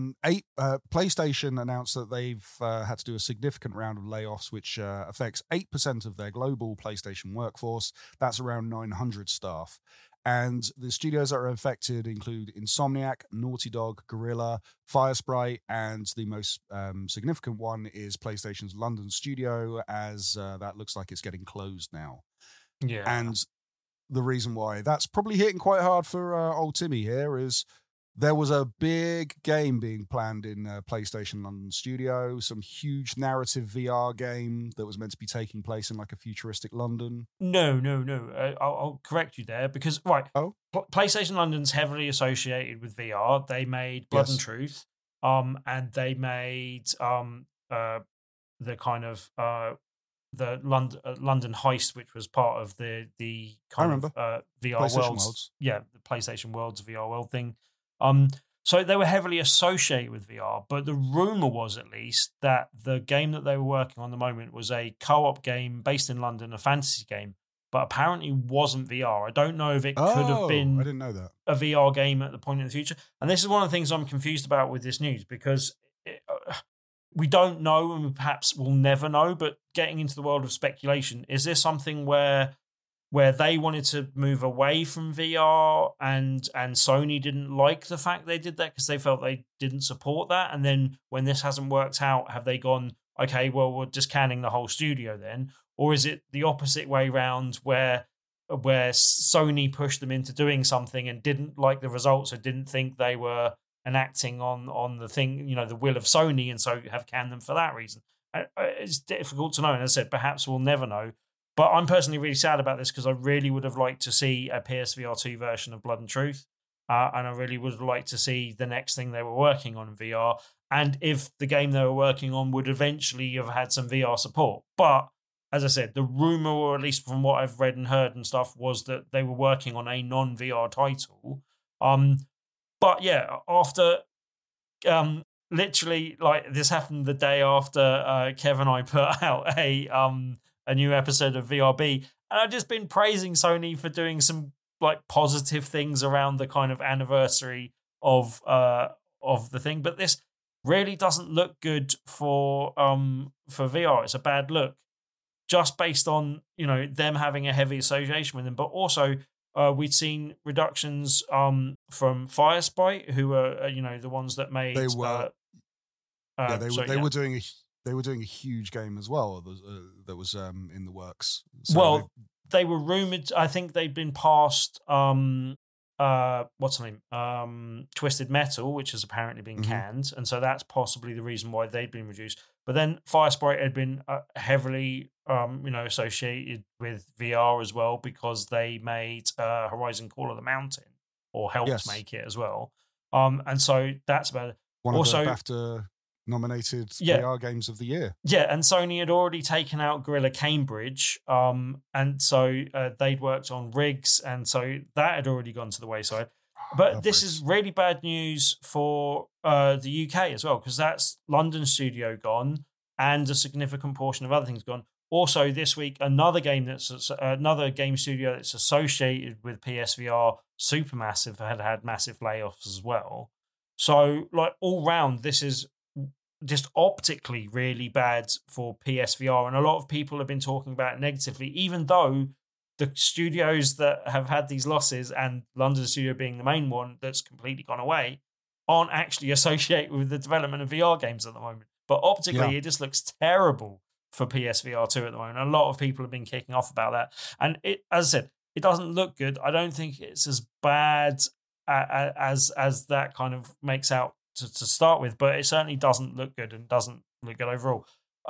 PlayStation announced that they've had to do a significant round of layoffs, which affects 8% of their global PlayStation workforce. That's around 900 staff. And the studios that are affected include Insomniac, Naughty Dog, Guerrilla, Firesprite, and the most significant one is PlayStation's London studio, as that looks like it's getting closed now. Yeah. And the reason why that's probably hitting quite hard for old Timmy here is there was a big game being planned in PlayStation London studio, some huge narrative VR game that was meant to be taking place in a futuristic London. No. I'll correct you there because, PlayStation London's heavily associated with VR. They made Blood and Truth, and they made the kind of... the London Heist, which was part of the kind of VR Worlds. Yeah, the PlayStation Worlds VR World thing. So they were heavily associated with VR, but the rumor was at least that the game that they were working on at the moment was a co-op game based in London, a fantasy game, but apparently wasn't VR. I don't know if it could have been I didn't know that. A VR game at the point in the future. And this is one of the things I'm confused about with this news because we don't know, and perhaps we'll never know, but getting into the world of speculation, is this something where they wanted to move away from VR and Sony didn't like the fact they did that because they felt they didn't support that? And then when this hasn't worked out, have they gone, okay, well, we're just canning the whole studio then? Or is it the opposite way round where Sony pushed them into doing something and didn't like the results or didn't think they were enacting on the thing, the will of Sony, and so have canned them for that reason? It's difficult to know. And as I said, perhaps we'll never know. But I'm personally really sad about this because I really would have liked to see a PSVR 2 version of Blood and Truth. And I really would have liked to see the next thing they were working on in VR. And if the game they were working on would eventually have had some VR support. But as I said, the rumor, or at least from what I've read and heard and stuff, was that they were working on a non-VR title. But yeah, after literally, like, this happened the day after Kev and I put out a new episode of VRB, and I've just been praising Sony for doing some like positive things around the kind of anniversary of the thing. But this really doesn't look good for VR. It's a bad look, just based on them having a heavy association with them. But also we'd seen reductions from Firesprite, who are the ones that made they were doing a huge game as well that was in the works. So they were rumored. I think they'd been past what's the name? Twisted Metal, which has apparently been canned, and so that's possibly the reason why they'd been reduced. But then Firesprite had been heavily associated with VR as well, because they made Horizon Call of the Mountain, or helped make it as well. And so that's about it. One of the BAFTA nominated VR games of the year. Yeah, and Sony had already taken out Gorilla Cambridge, and so they'd worked on Rigs, and so that had already gone to the wayside. But this is really bad news for the UK as well, because that's London studio gone, and a significant portion of other things gone. Also, this week, another game studio that's associated with PSVR, Supermassive, had massive layoffs as well. So, like, all round, this is just optically really bad for PSVR, and a lot of people have been talking about it negatively, even though the studios that have had these losses, and London studio being the main one that's completely gone away, aren't actually associated with the development of VR games at the moment. But optically, it just looks terrible for PSVR 2 at the moment. A lot of people have been kicking off about that, and it, as I said, it doesn't look good. I don't think it's as bad as that kind of makes out to start with, but it certainly doesn't look good, and doesn't look good overall.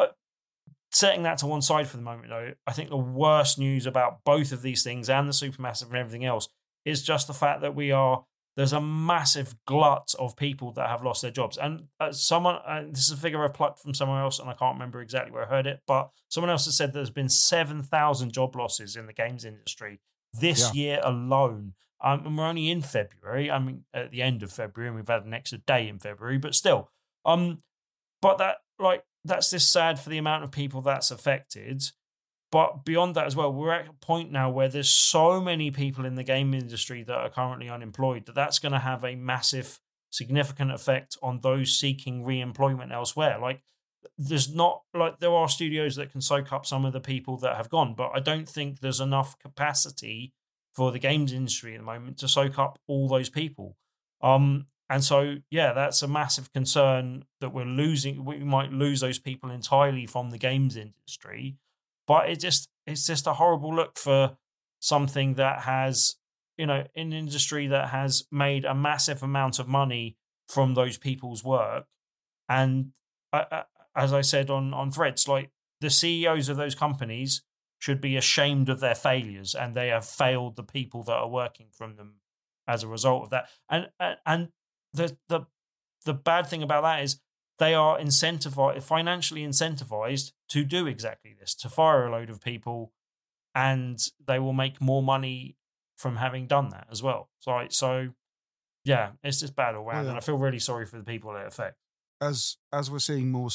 Setting that to one side for the moment, though, I think the worst news about both of these things, and the Supermassive and everything else, is just the fact that there's a massive glut of people that have lost their jobs. And this is a figure I've plucked from somewhere else, and I can't remember exactly where I heard it, but someone else has said there's been 7,000 job losses in the games industry this year alone. And we're only in February. I mean, at the end of February, and we've had an extra day in February, but still. But that's just sad for the amount of people that's affected. But beyond that as well, we're at a point now where there's so many people in the game industry that are currently unemployed that's going to have a massive, significant effect on those seeking re-employment elsewhere. Like, there are studios that can soak up some of the people that have gone, but I don't think there's enough capacity for the games industry at the moment to soak up all those people. And so, that's a massive concern that we might lose those people entirely from the games industry. But it's just a horrible look for something that has, an industry that has made a massive amount of money from those people's work. And as I said on Threads, like, the CEOs of those companies should be ashamed of their failures, and they have failed the people that are working from them as a result of that. And the bad thing about that is they are financially incentivized to do exactly this, to fire a load of people, and they will make more money from having done that as well. So it's just bad all around, and I feel really sorry for the people it affects. As we're seeing more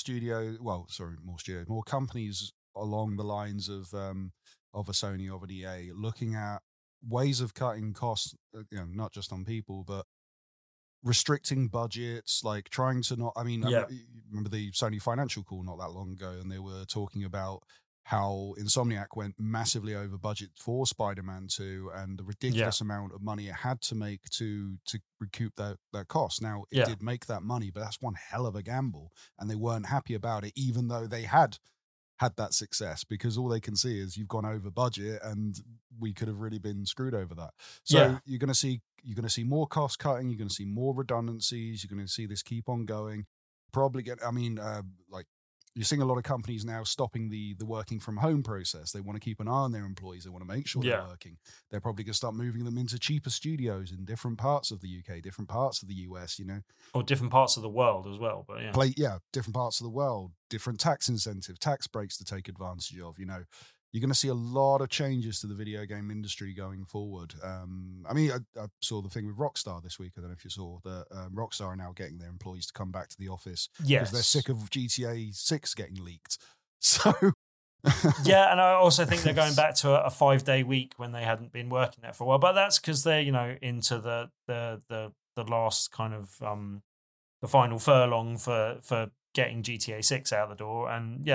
companies along the lines of a Sony, of an EA, looking at ways of cutting costs, not just on people, but restricting budgets, like trying to not. I remember the Sony financial call not that long ago, and they were talking about how Insomniac went massively over budget for Spider-Man 2 and the ridiculous amount of money it had to make to recoup their costs. Now, it did make that money, but that's one hell of a gamble, and they weren't happy about it, even though they had that success, because all they can see is you've gone over budget and we could have really been screwed over that. So you're going to see more cost cutting. You're going to see more redundancies. You're going to see this keep on going. Probably like you're seeing a lot of companies now stopping the working from home process. They want to keep an eye on their employees. They want to make sure they're working. They're probably going to start moving them into cheaper studios in different parts of the UK, different parts of the US, or different parts of the world as well. But different parts of the world, different tax incentive, tax breaks to take advantage of. You're going to see a lot of changes to the video game industry going forward. I saw the thing with Rockstar this week. I don't know if you saw that Rockstar are now getting their employees to come back to the office because they're sick of GTA 6 getting leaked. So, and I also think they're going back to a 5-day week when they hadn't been working there for a while. But that's because they're into the last kind of the final furlong for getting GTA 6 out the door. And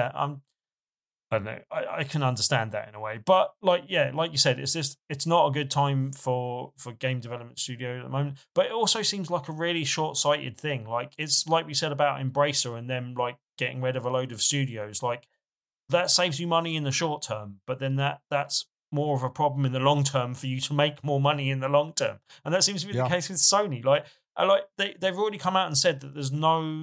I don't know. I can understand that in a way, but like you said, it's not a good time for game development studio at the moment. But it also seems like a really short-sighted thing. Like it's like we said about Embracer and them like getting rid of a load of studios. Like that saves you money in the short term, but then that's more of a problem in the long term for you to make more money in the long term. And that seems to be the case with Sony. They've already come out and said that there's no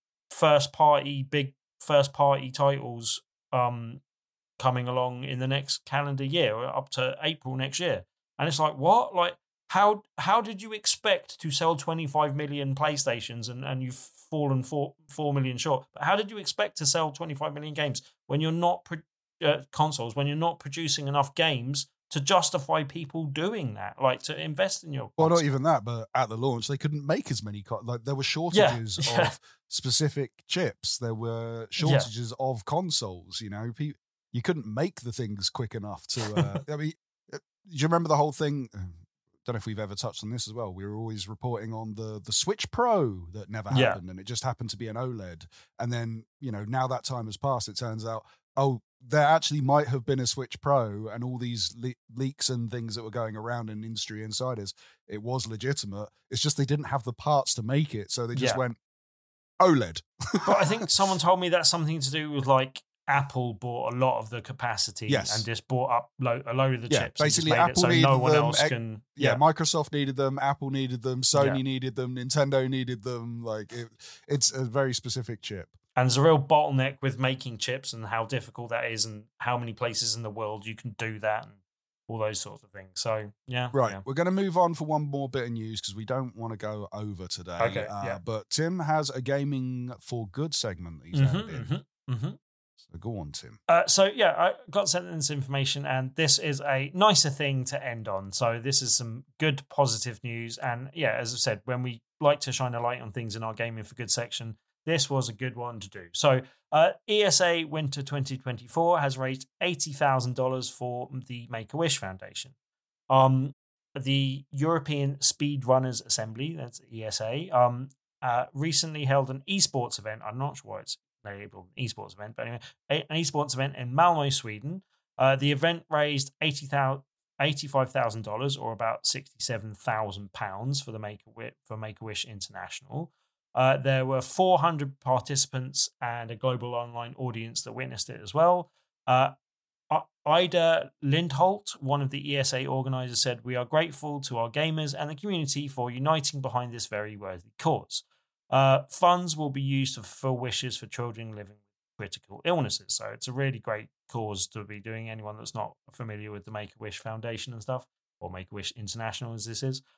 big first party titles coming along in the next calendar year, or up to April next year. And it's like, what? Like, how did you expect to sell 25 million PlayStations and you've fallen 4 million short? But how did you expect to sell 25 million games when you're not consoles, when you're not producing enough games to justify people doing that, like to invest in your console? Well, not even that, but at the launch, they couldn't make as many. There were shortages of specific chips. There were shortages of consoles. You couldn't make the things quick enough to. Do you remember the whole thing? Don't know if we've ever touched on this as well. We were always reporting on the Switch Pro that never happened, and it just happened to be an OLED. And then now that time has passed, it turns out, there actually might have been a Switch Pro, and all these leaks and things that were going around in industry insiders, it was legitimate. It's just they didn't have the parts to make it, so they just went OLED. But I think someone told me that's something to do with like Apple bought a lot of the capacity and just bought up a load of the chips. Basically, Apple needed no one else can. Microsoft needed them, Apple needed them, Sony needed them, Nintendo needed them. Like it's a very specific chip. And there's a real bottleneck with making chips and how difficult that is and how many places in the world you can do that and all those sorts of things. So, We're going to move on for one more bit of news because we don't want to go over today. Okay, But Tim has a Gaming for Good segment that he's added in. So go on, Tim. I got sent this information, and this is a nicer thing to end on. So this is some good, positive news. And as I said, when we like to shine a light on things in our Gaming for Good section, this was a good one to do. So ESA Winter 2024 has raised $80,000 for the Make-A-Wish Foundation. The European Speedrunners Assembly, that's ESA, recently held an esports event. I'm not sure why it's labeled an esports event, but anyway, an esports event in Malmö, Sweden. The event raised $85,000, or about £67,000 for Make-A-Wish International. There were 400 participants and a global online audience that witnessed it as well. Ida Lindholt, one of the ESA organisers, said, "We are grateful to our gamers and the community for uniting behind this very worthy cause. Funds will be used to fulfill wishes for children living with critical illnesses." So it's a really great cause to be doing. Anyone that's not familiar with the Make-A-Wish Foundation and stuff, or Make-A-Wish International as this is.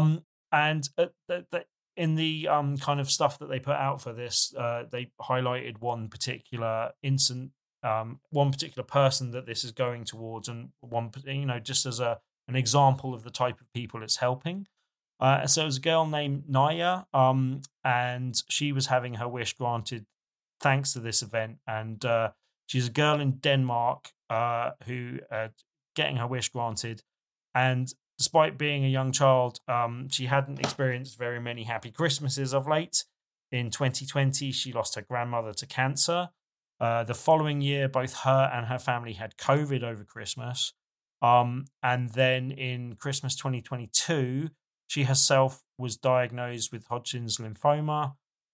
In the kind of stuff that they put out for this, they highlighted one particular one particular person that this is going towards, and one, just as an example of the type of people it's helping. So it was a girl named Naya, and she was having her wish granted thanks to this event. And she's a girl in Denmark who getting her wish granted, and despite being a young child, she hadn't experienced very many happy Christmases of late. In 2020, she lost her grandmother to cancer. The following year, both her and her family had COVID over Christmas. And then in Christmas 2022, she herself was diagnosed with Hodgkin's lymphoma.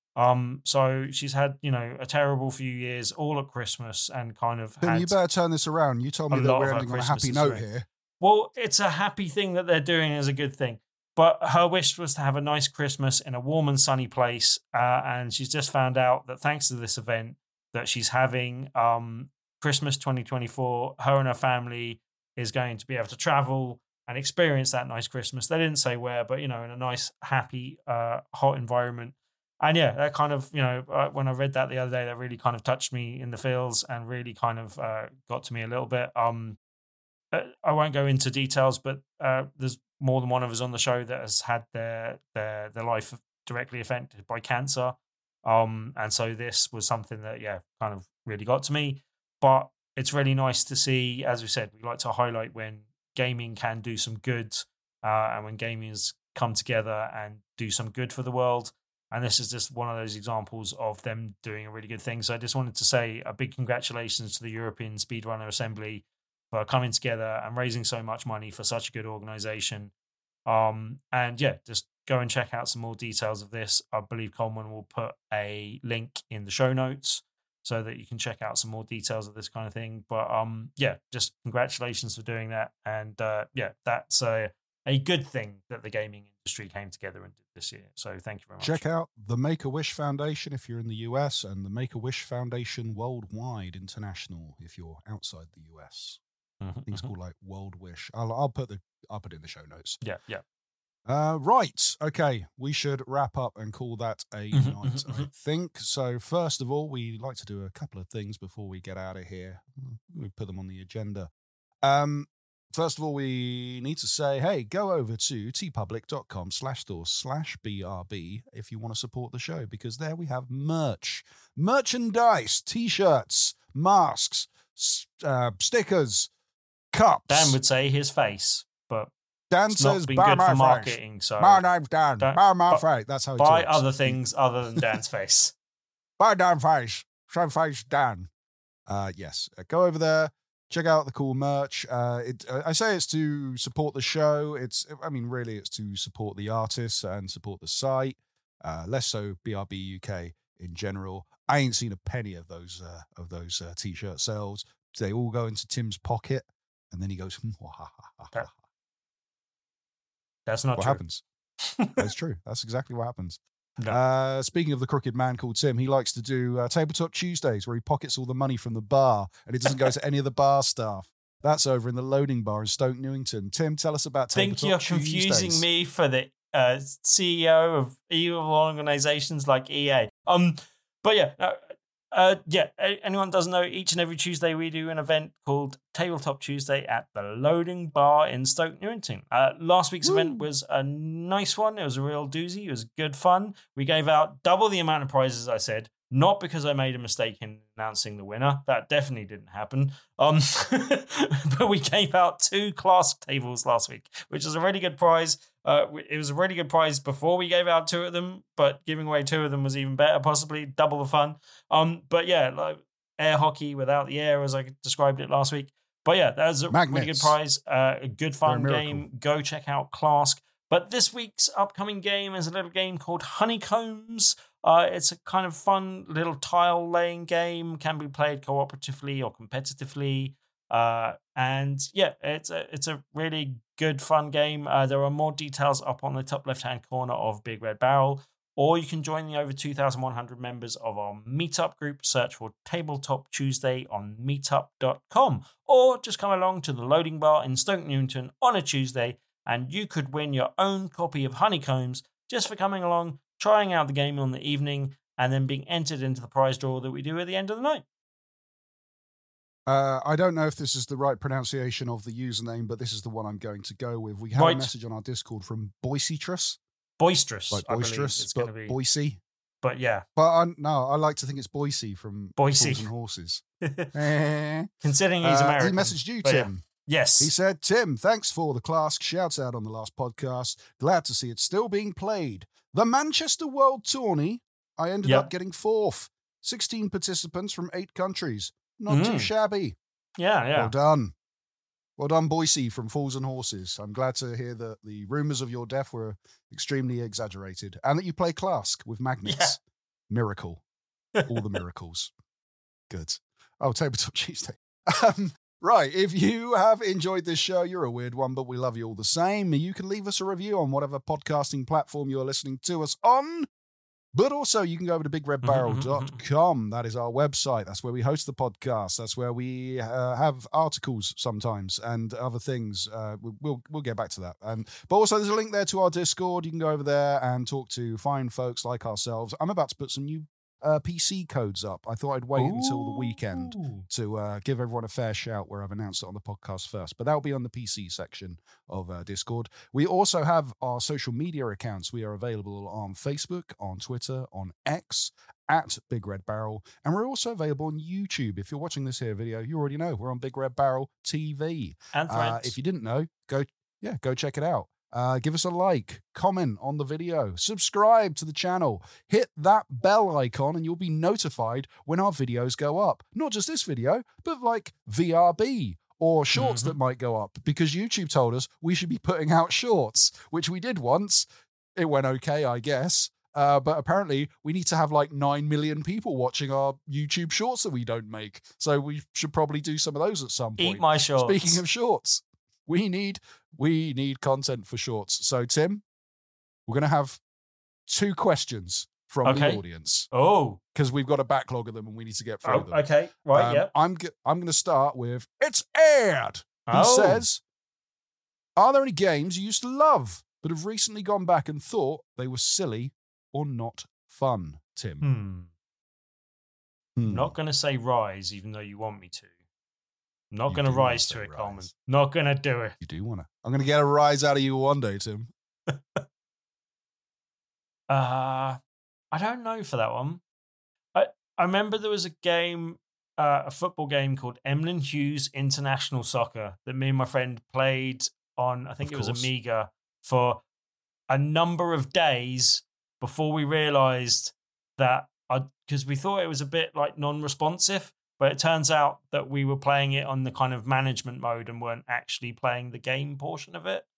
So she's had, a terrible few years all at Christmas and kind of Tim, you better turn this around. You told me that we're ending on a happy note here. Well, it's a happy thing that they're doing is a good thing. But her wish was to have a nice Christmas in a warm and sunny place. And she's just found out that thanks to this event that she's having Christmas 2024, her and her family is going to be able to travel and experience that nice Christmas. They didn't say where, but, in a nice, happy, hot environment. And yeah, that kind of, when I read that the other day, that really kind of touched me in the feels and really kind of got to me a little bit. I won't go into details, but there's more than one of us on the show that has had their life directly affected by cancer. And so this was something that, kind of really got to me. But it's really nice to see, as we said, we like to highlight when gaming can do some good and when gamers come together and do some good for the world. And this is just one of those examples of them doing a really good thing. So I just wanted to say a big congratulations to the European Speedrunner Assembly for coming together and raising so much money for such a good organization. And just go and check out some more details of this. I believe Coleman will put a link in the show notes so that you can check out some more details of this kind of thing. But just congratulations for doing that. And that's a good thing that the gaming industry came together and did this year. So thank you very much. Check out the Make-A-Wish Foundation if you're in the US and the Make-A-Wish Foundation Worldwide International if you're outside the US. I think it's called like World Wish. I'll put it in the show notes. Yeah. Right. Okay. We should wrap up and call that a night, I think. So first of all, we like to do a couple of things before we get out of here. We put them on the agenda. First of all, we need to say, hey, go over to tpublic.com/store/BRB if you want to support the show, because there we have merchandise, t-shirts, masks, stickers, cups. Dan would say his face, but Dan says, buy my marketing. So my name's Dan. Buy my face. That's how he buy talks. Other things other than Dan's face. Buy Dan face. Show face Dan. Yes. Go over there. Check out the cool merch. I say it's to support the show. Really, it's to support the artists and support the site. Less so BRB UK in general. I ain't seen a penny of those t-shirt sales. They all go into Tim's pocket, and then he goes, That's not what true. happens. That's true. That's exactly what happens. No. Speaking of the crooked man called Tim, he likes to do Tabletop Tuesdays where he pockets all the money from the bar and it doesn't go to any of the bar staff. That's over in the loading bar in Stoke Newington. Tim, tell us about Tabletop Tuesdays. I think you're confusing me for the CEO of evil organizations like EA. Anyone doesn't know, each and every Tuesday we do an event called Tabletop Tuesday at the Loading Bar in Stoke Newington. Last week's event was a nice one. It was a real doozy. It was good fun. We gave out double the amount of prizes, I said, not because I made a mistake in announcing the winner. That definitely didn't happen. But we gave out 2 class tables last week, which is a really good prize. It was a really good prize before we gave out 2 of them, but giving away 2 of them was even better, possibly double the fun. Like air hockey without the air, as I described it last week. But yeah, that was a really good prize, a good fun game. Go check out Clask. But this week's upcoming game is a little game called Honeycombs. It's a kind of fun little tile laying game, can be played cooperatively or competitively. It's a really good fun game. There are more details up on the top left-hand corner of Big Red Barrel, or you can join the over 2,100 members of our meetup group. Search for Tabletop Tuesday on meetup.com, or just come along to the Loading Bar in Stoke Newington on a Tuesday, and you could win your own copy of Honeycombs just for coming along, trying out the game on the evening, and then being entered into the prize draw that we do at the end of the night. I don't know if this is the right pronunciation of the username, but this is the one I'm going to go with. We have a message on our Discord from Boisterous. Boisterous. Like boisterous, it's going to be Boise. But yeah. But I like to think it's Boise from Boise. Fools and Horses. Considering he's American. He messaged you, Tim. Yeah. Yes. He said, Tim, thanks for the Clask shouts out on the last podcast. Glad to see it still being played. The Manchester World Tourney, I ended up getting 4th. 16 participants from 8 countries. Not too shabby. Yeah. Well done. Well done, Boise from Fools and Horses. I'm glad to hear that the rumours of your death were extremely exaggerated and that you play Clask with magnets. Yeah. Miracle. All the miracles. Good. Oh, Tabletop Tuesday. Right, if you have enjoyed this show, you're a weird one, but we love you all the same. You can leave us a review on whatever podcasting platform you're listening to us on. But also, you can go over to bigredbarrel.com. That is our website. That's where we host the podcast. That's where we have articles sometimes and other things. We'll get back to that. But also, there's a link there to our Discord. You can go over there and talk to fine folks like ourselves. I'm about to put some new PC codes up. I thought I'd wait until the weekend to give everyone a fair shout where I've announced it on the podcast first. But that'll be on the PC section of Discord. We also have our social media accounts. We are available on Facebook, on Twitter, on X, at Big Red Barrel. And we're also available on YouTube. If you're watching this here video, you already know we're on Big Red Barrel TV. And Threads. If you didn't know, go check it out. Give us a like, comment on the video, subscribe to the channel, hit that bell icon, and you'll be notified when our videos go up. Not just this video, but like VRB or shorts that might go up, because YouTube told us we should be putting out shorts, which we did once. It went okay, I guess. But apparently we need to have like 9 million people watching our YouTube shorts that we don't make. So we should probably do some of those at some point. Eat my shorts. Speaking of shorts, we need content for shorts. So, Tim, we're going to have 2 questions from the audience. Oh. Because we've got a backlog of them and we need to get through them. Okay, right, yeah. I'm going to start with, it's Ed, who says, are there any games you used to love but have recently gone back and thought they were silly or not fun, Tim? I'm not going to say Rise, even though you want me to. I'm not going to rise to it, Coleman. Not going to do it. You do want to. I'm going to get a rise out of you one day, Tim. I don't know for that one. I remember there was a game, a football game called Emlyn Hughes International Soccer that me and my friend played on, I think it was Amiga, for a number of days before we realised that, because we thought it was a bit like non-responsive, but it turns out that we were playing it on the kind of management mode and weren't actually playing the game portion of it.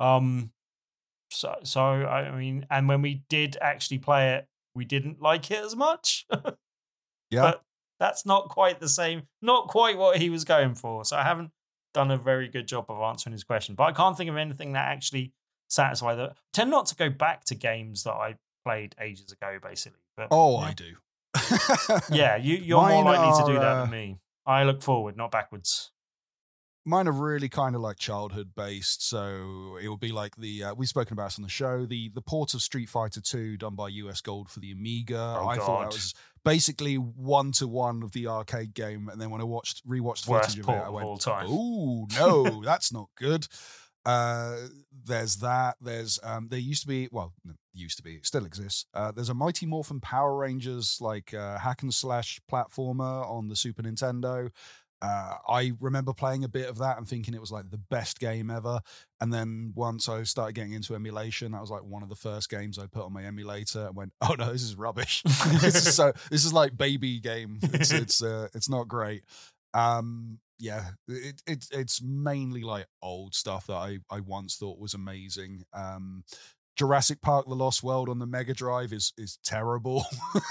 So I mean, and when we did actually play it, we didn't like it as much. Yeah. But that's not quite the same, not quite what he was going for. So I haven't done a very good job of answering his question. But I can't think of anything that actually satisfies that. I tend not to go back to games that I played ages ago, basically. But, I do. Yeah, you're more likely to do that than me. I look forward, not backwards. Mine are really kind of like childhood based, so it will be like we've spoken about this on the show, the port of Street Fighter 2 done by US Gold for the Amiga. I thought that was basically 1-to-1 of the arcade game, and then when I rewatched footage of it, I went, "Oh no, that's not good." There's that. There's there used to be, it still exists. There's a Mighty Morphin Power Rangers like hack and slash platformer on the Super Nintendo. I remember playing a bit of that and thinking it was like the best game ever. And then once I started getting into emulation, that was like one of the first games I put on my emulator and went, "Oh no, this is rubbish. This is like baby game. It's not great." Yeah, it's mainly like old stuff that I once thought was amazing. Jurassic Park: The Lost World on the Mega Drive is terrible.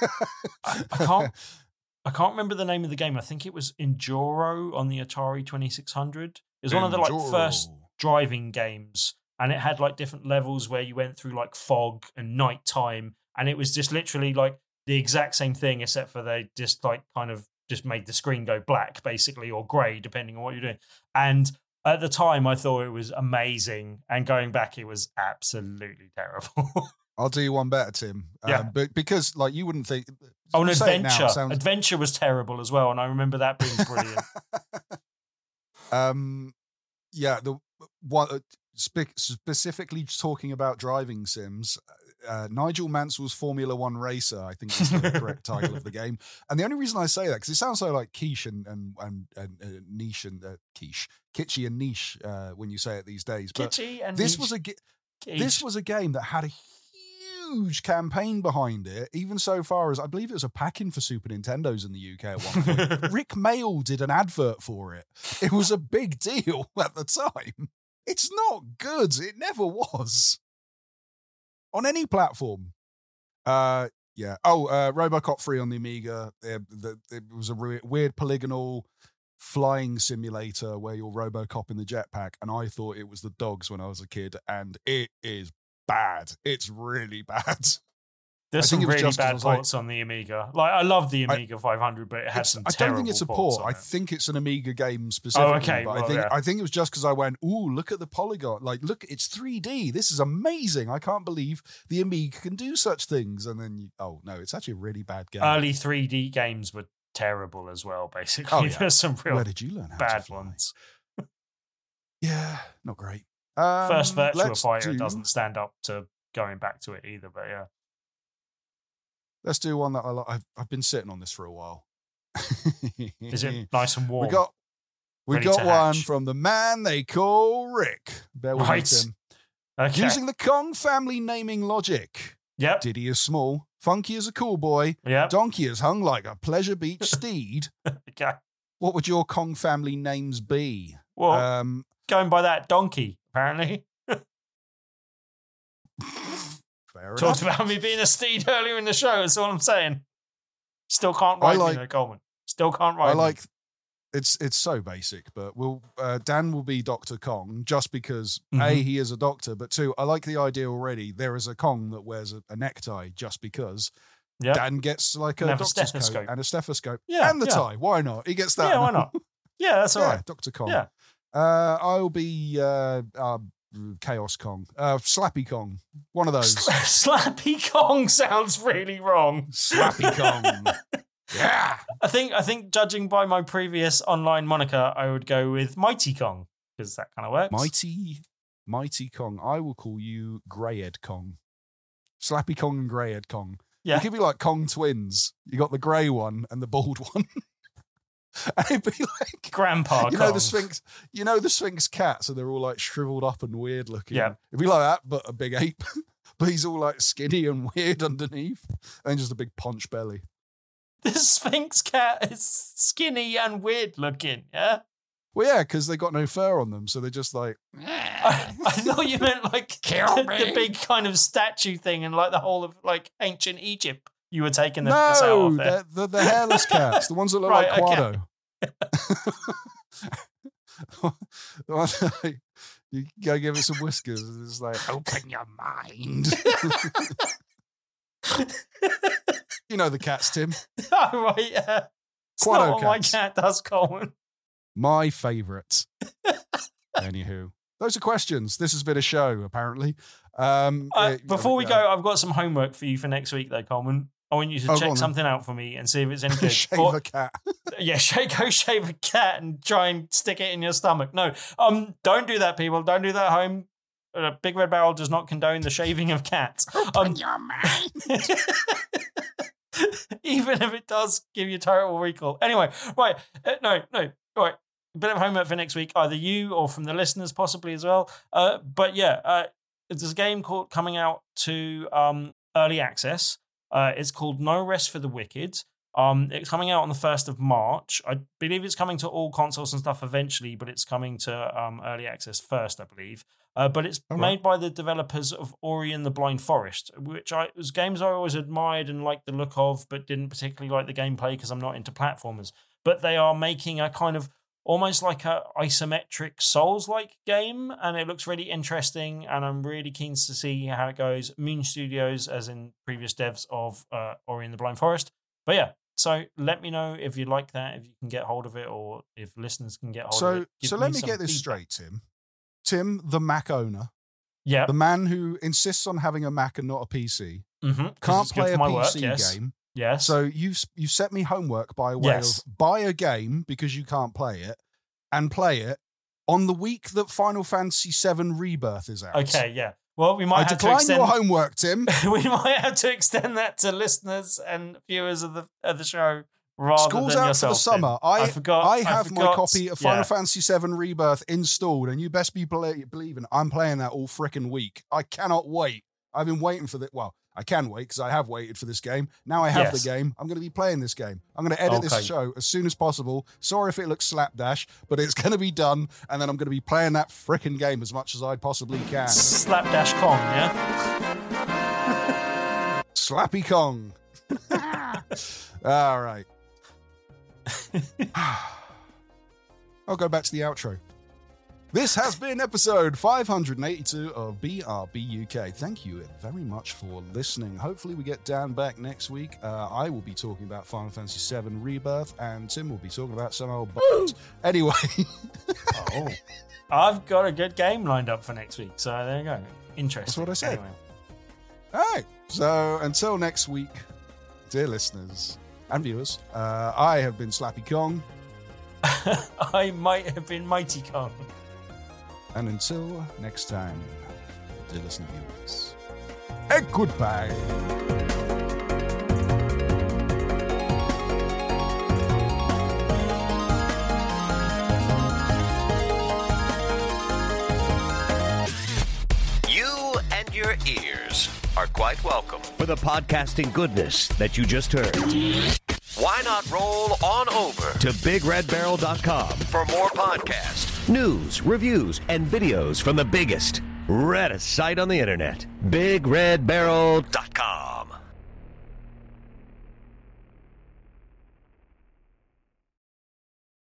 I can't remember the name of the game. I think it was Enduro on the Atari 2600. It was one of the first driving games, and it had like different levels where you went through like fog and nighttime, and it was just literally like the exact same thing, except for they just like kind of just made the screen go black, basically, or grey, depending on what you're doing. And at the time, I thought it was amazing, and going back, it was absolutely terrible. I'll do you one better, Tim. But because like you wouldn't think. Oh, an Adventure. Adventure was terrible as well, and I remember that being brilliant. Specifically talking about driving sims, Nigel Mansell's Formula One Racer, I think is the correct title of the game. And the only reason I say that, because it sounds so like quiche and niche and kitschy and niche when you say it these days. But Kitschy and this niche. was a game that had a huge campaign behind it, even so far as I believe it was a pack-in for Super Nintendos in the UK at one point. Rick Mail did an advert for it. It was a big deal at the time. It's not good. It never was. On any platform. Yeah. RoboCop 3 on the Amiga. It was a weird polygonal flying simulator where you're RoboCop in the jetpack, and I thought it was the dogs when I was a kid, and it is bad. It's really bad. There's some really bad ports on the Amiga. Like, I love the Amiga 500, but it has some terrible ports. I don't think it's a port. I think it's an Amiga game specifically. Oh, okay. But I think it was just because I went, ooh, look at the polygon. Like, look, it's 3D. This is amazing. I can't believe the Amiga can do such things. And then, no, it's actually a really bad game. Early 3D games were terrible as well, basically. Oh, yeah. There's some real Where did you learn how bad to fly? ones. Yeah, not great. First Virtua Fighter doesn't stand up to going back to it either, but yeah. Let's do one that I like. I've been sitting on this for a while. Is it nice and warm? We got one from the man they call Rick. Bear with me, Tim. Okay. Using the Kong family naming logic. Yep. Diddy is small. Funky is a cool boy. Yep. Donkey is hung like a Pleasure Beach steed. Okay. What would your Kong family names be? Well, going by that, Donkey, apparently. Fair Talked enough. about me being a steed earlier in the show. That's all I'm saying. Still can't ride me, though, Coleman. Still can't ride me. It's so basic, but Dan will be Dr. Kong just because A, he is a doctor, but 2, I like the idea already. There is a Kong that wears a necktie just because. Yep. Dan gets like a doctor's coat and a stethoscope and the tie. Why not? He gets that. Yeah, why not? Yeah, that's all right. Dr. Kong. Yeah. I'll be Chaos Kong. Slappy Kong. One of those. Slappy Kong sounds really wrong. Slappy Kong. Yeah. I think judging by my previous online moniker, I would go with Mighty Kong, because that kind of works. Mighty Kong. I will call you Greyhead Kong. Slappy Kong and Greyhead Kong. Yeah. You could be like Kong twins. You got the grey one and the bald one. And it'd be like Grandpa Kong. The Sphinx cat, so they're all like shriveled up and weird looking. Yeah. It'd be like that, but a big ape. But he's all like skinny and weird underneath. And just a big punch belly. The Sphinx cat is skinny and weird looking, yeah? Well, yeah, because they got no fur on them, so they're just like... I thought you meant like the big kind of statue thing and like the whole of like ancient Egypt. You were taking the piss out of there. No, the hairless cats, the ones that look like Quado. Okay. You gotta give it some whiskers. It's like, open your mind. You know the cats, Tim. Oh, right, yeah. It's Quado not what my cats. cat does, Coleman. My favourite. Anywho, those are questions. This has been a show, apparently. Before we go, I've got some homework for you for next week, though, Coleman. I want you to check something out for me and see if it's any good. Shave a cat. Yeah, go shave a cat and try and stick it in your stomach. No, don't do that, people. Don't do that at home. Big Red Barrel does not condone the shaving of cats. Open your mind. Even if it does give you total recall. Anyway, right. No. Right. A bit of homework for next week, either you or from the listeners, possibly as well. But yeah, there's a game coming out to early access. It's called No Rest for the Wicked. It's coming out on the 1st of March. I believe it's coming to all consoles and stuff eventually, but it's coming to early access first, I believe. But it's made by the developers of Ori and the Blind Forest, which was games I always admired and liked the look of, but didn't particularly like the gameplay because I'm not into platformers. But they are making a kind of almost like a isometric Souls-like game, and it looks really interesting, and I'm really keen to see how it goes. Moon Studios, as in previous devs of Ori and the Blind Forest. But yeah, so let me know if you like that, if you can get hold of it, or if listeners can get hold of it. So let me get this straight, Tim. Tim, the Mac owner, yeah, the man who insists on having a Mac and not a PC, can't play a PC game. Yes. So you set me homework by way of buy a game because you can't play it and play it on the week that Final Fantasy VII Rebirth is out. Okay, yeah. Well, we might I have decline to extend your homework, Tim. We might have to extend that to listeners and viewers of the show rather School's than out yourself. For the summer. I have my copy of Final yeah. Fantasy VII Rebirth installed, and you best be believing I'm playing that all frickin' week. I cannot wait. I've been waiting for that. Well, I can wait because I have waited for this game. Now I have the game. I'm going to be playing this game. I'm going to edit this show as soon as possible. Sorry if it looks slapdash, but it's going to be done. And then I'm going to be playing that frickin' game as much as I possibly can. Slapdash Kong, yeah? Slappy Kong. All right. I'll go back to the outro. This has been episode 582 of BRB UK. Thank you very much for listening. Hopefully we get Dan back next week. I will be talking about Final Fantasy VII Rebirth, and Tim will be talking about some old Anyway. I've got a good game lined up for next week, so there you go. Interesting. That's what I said. Anyway. All right. So until next week, dear listeners and viewers, I have been Slappy Kong. I might have been Mighty Kong. And until next time, dear listener viewers, goodbye. You and your ears are quite welcome for the podcasting goodness that you just heard. Why not roll on over to BigRedBarrel.com for more podcasts, news, reviews, and videos from the biggest, reddest site on the internet, BigRedBarrel.com.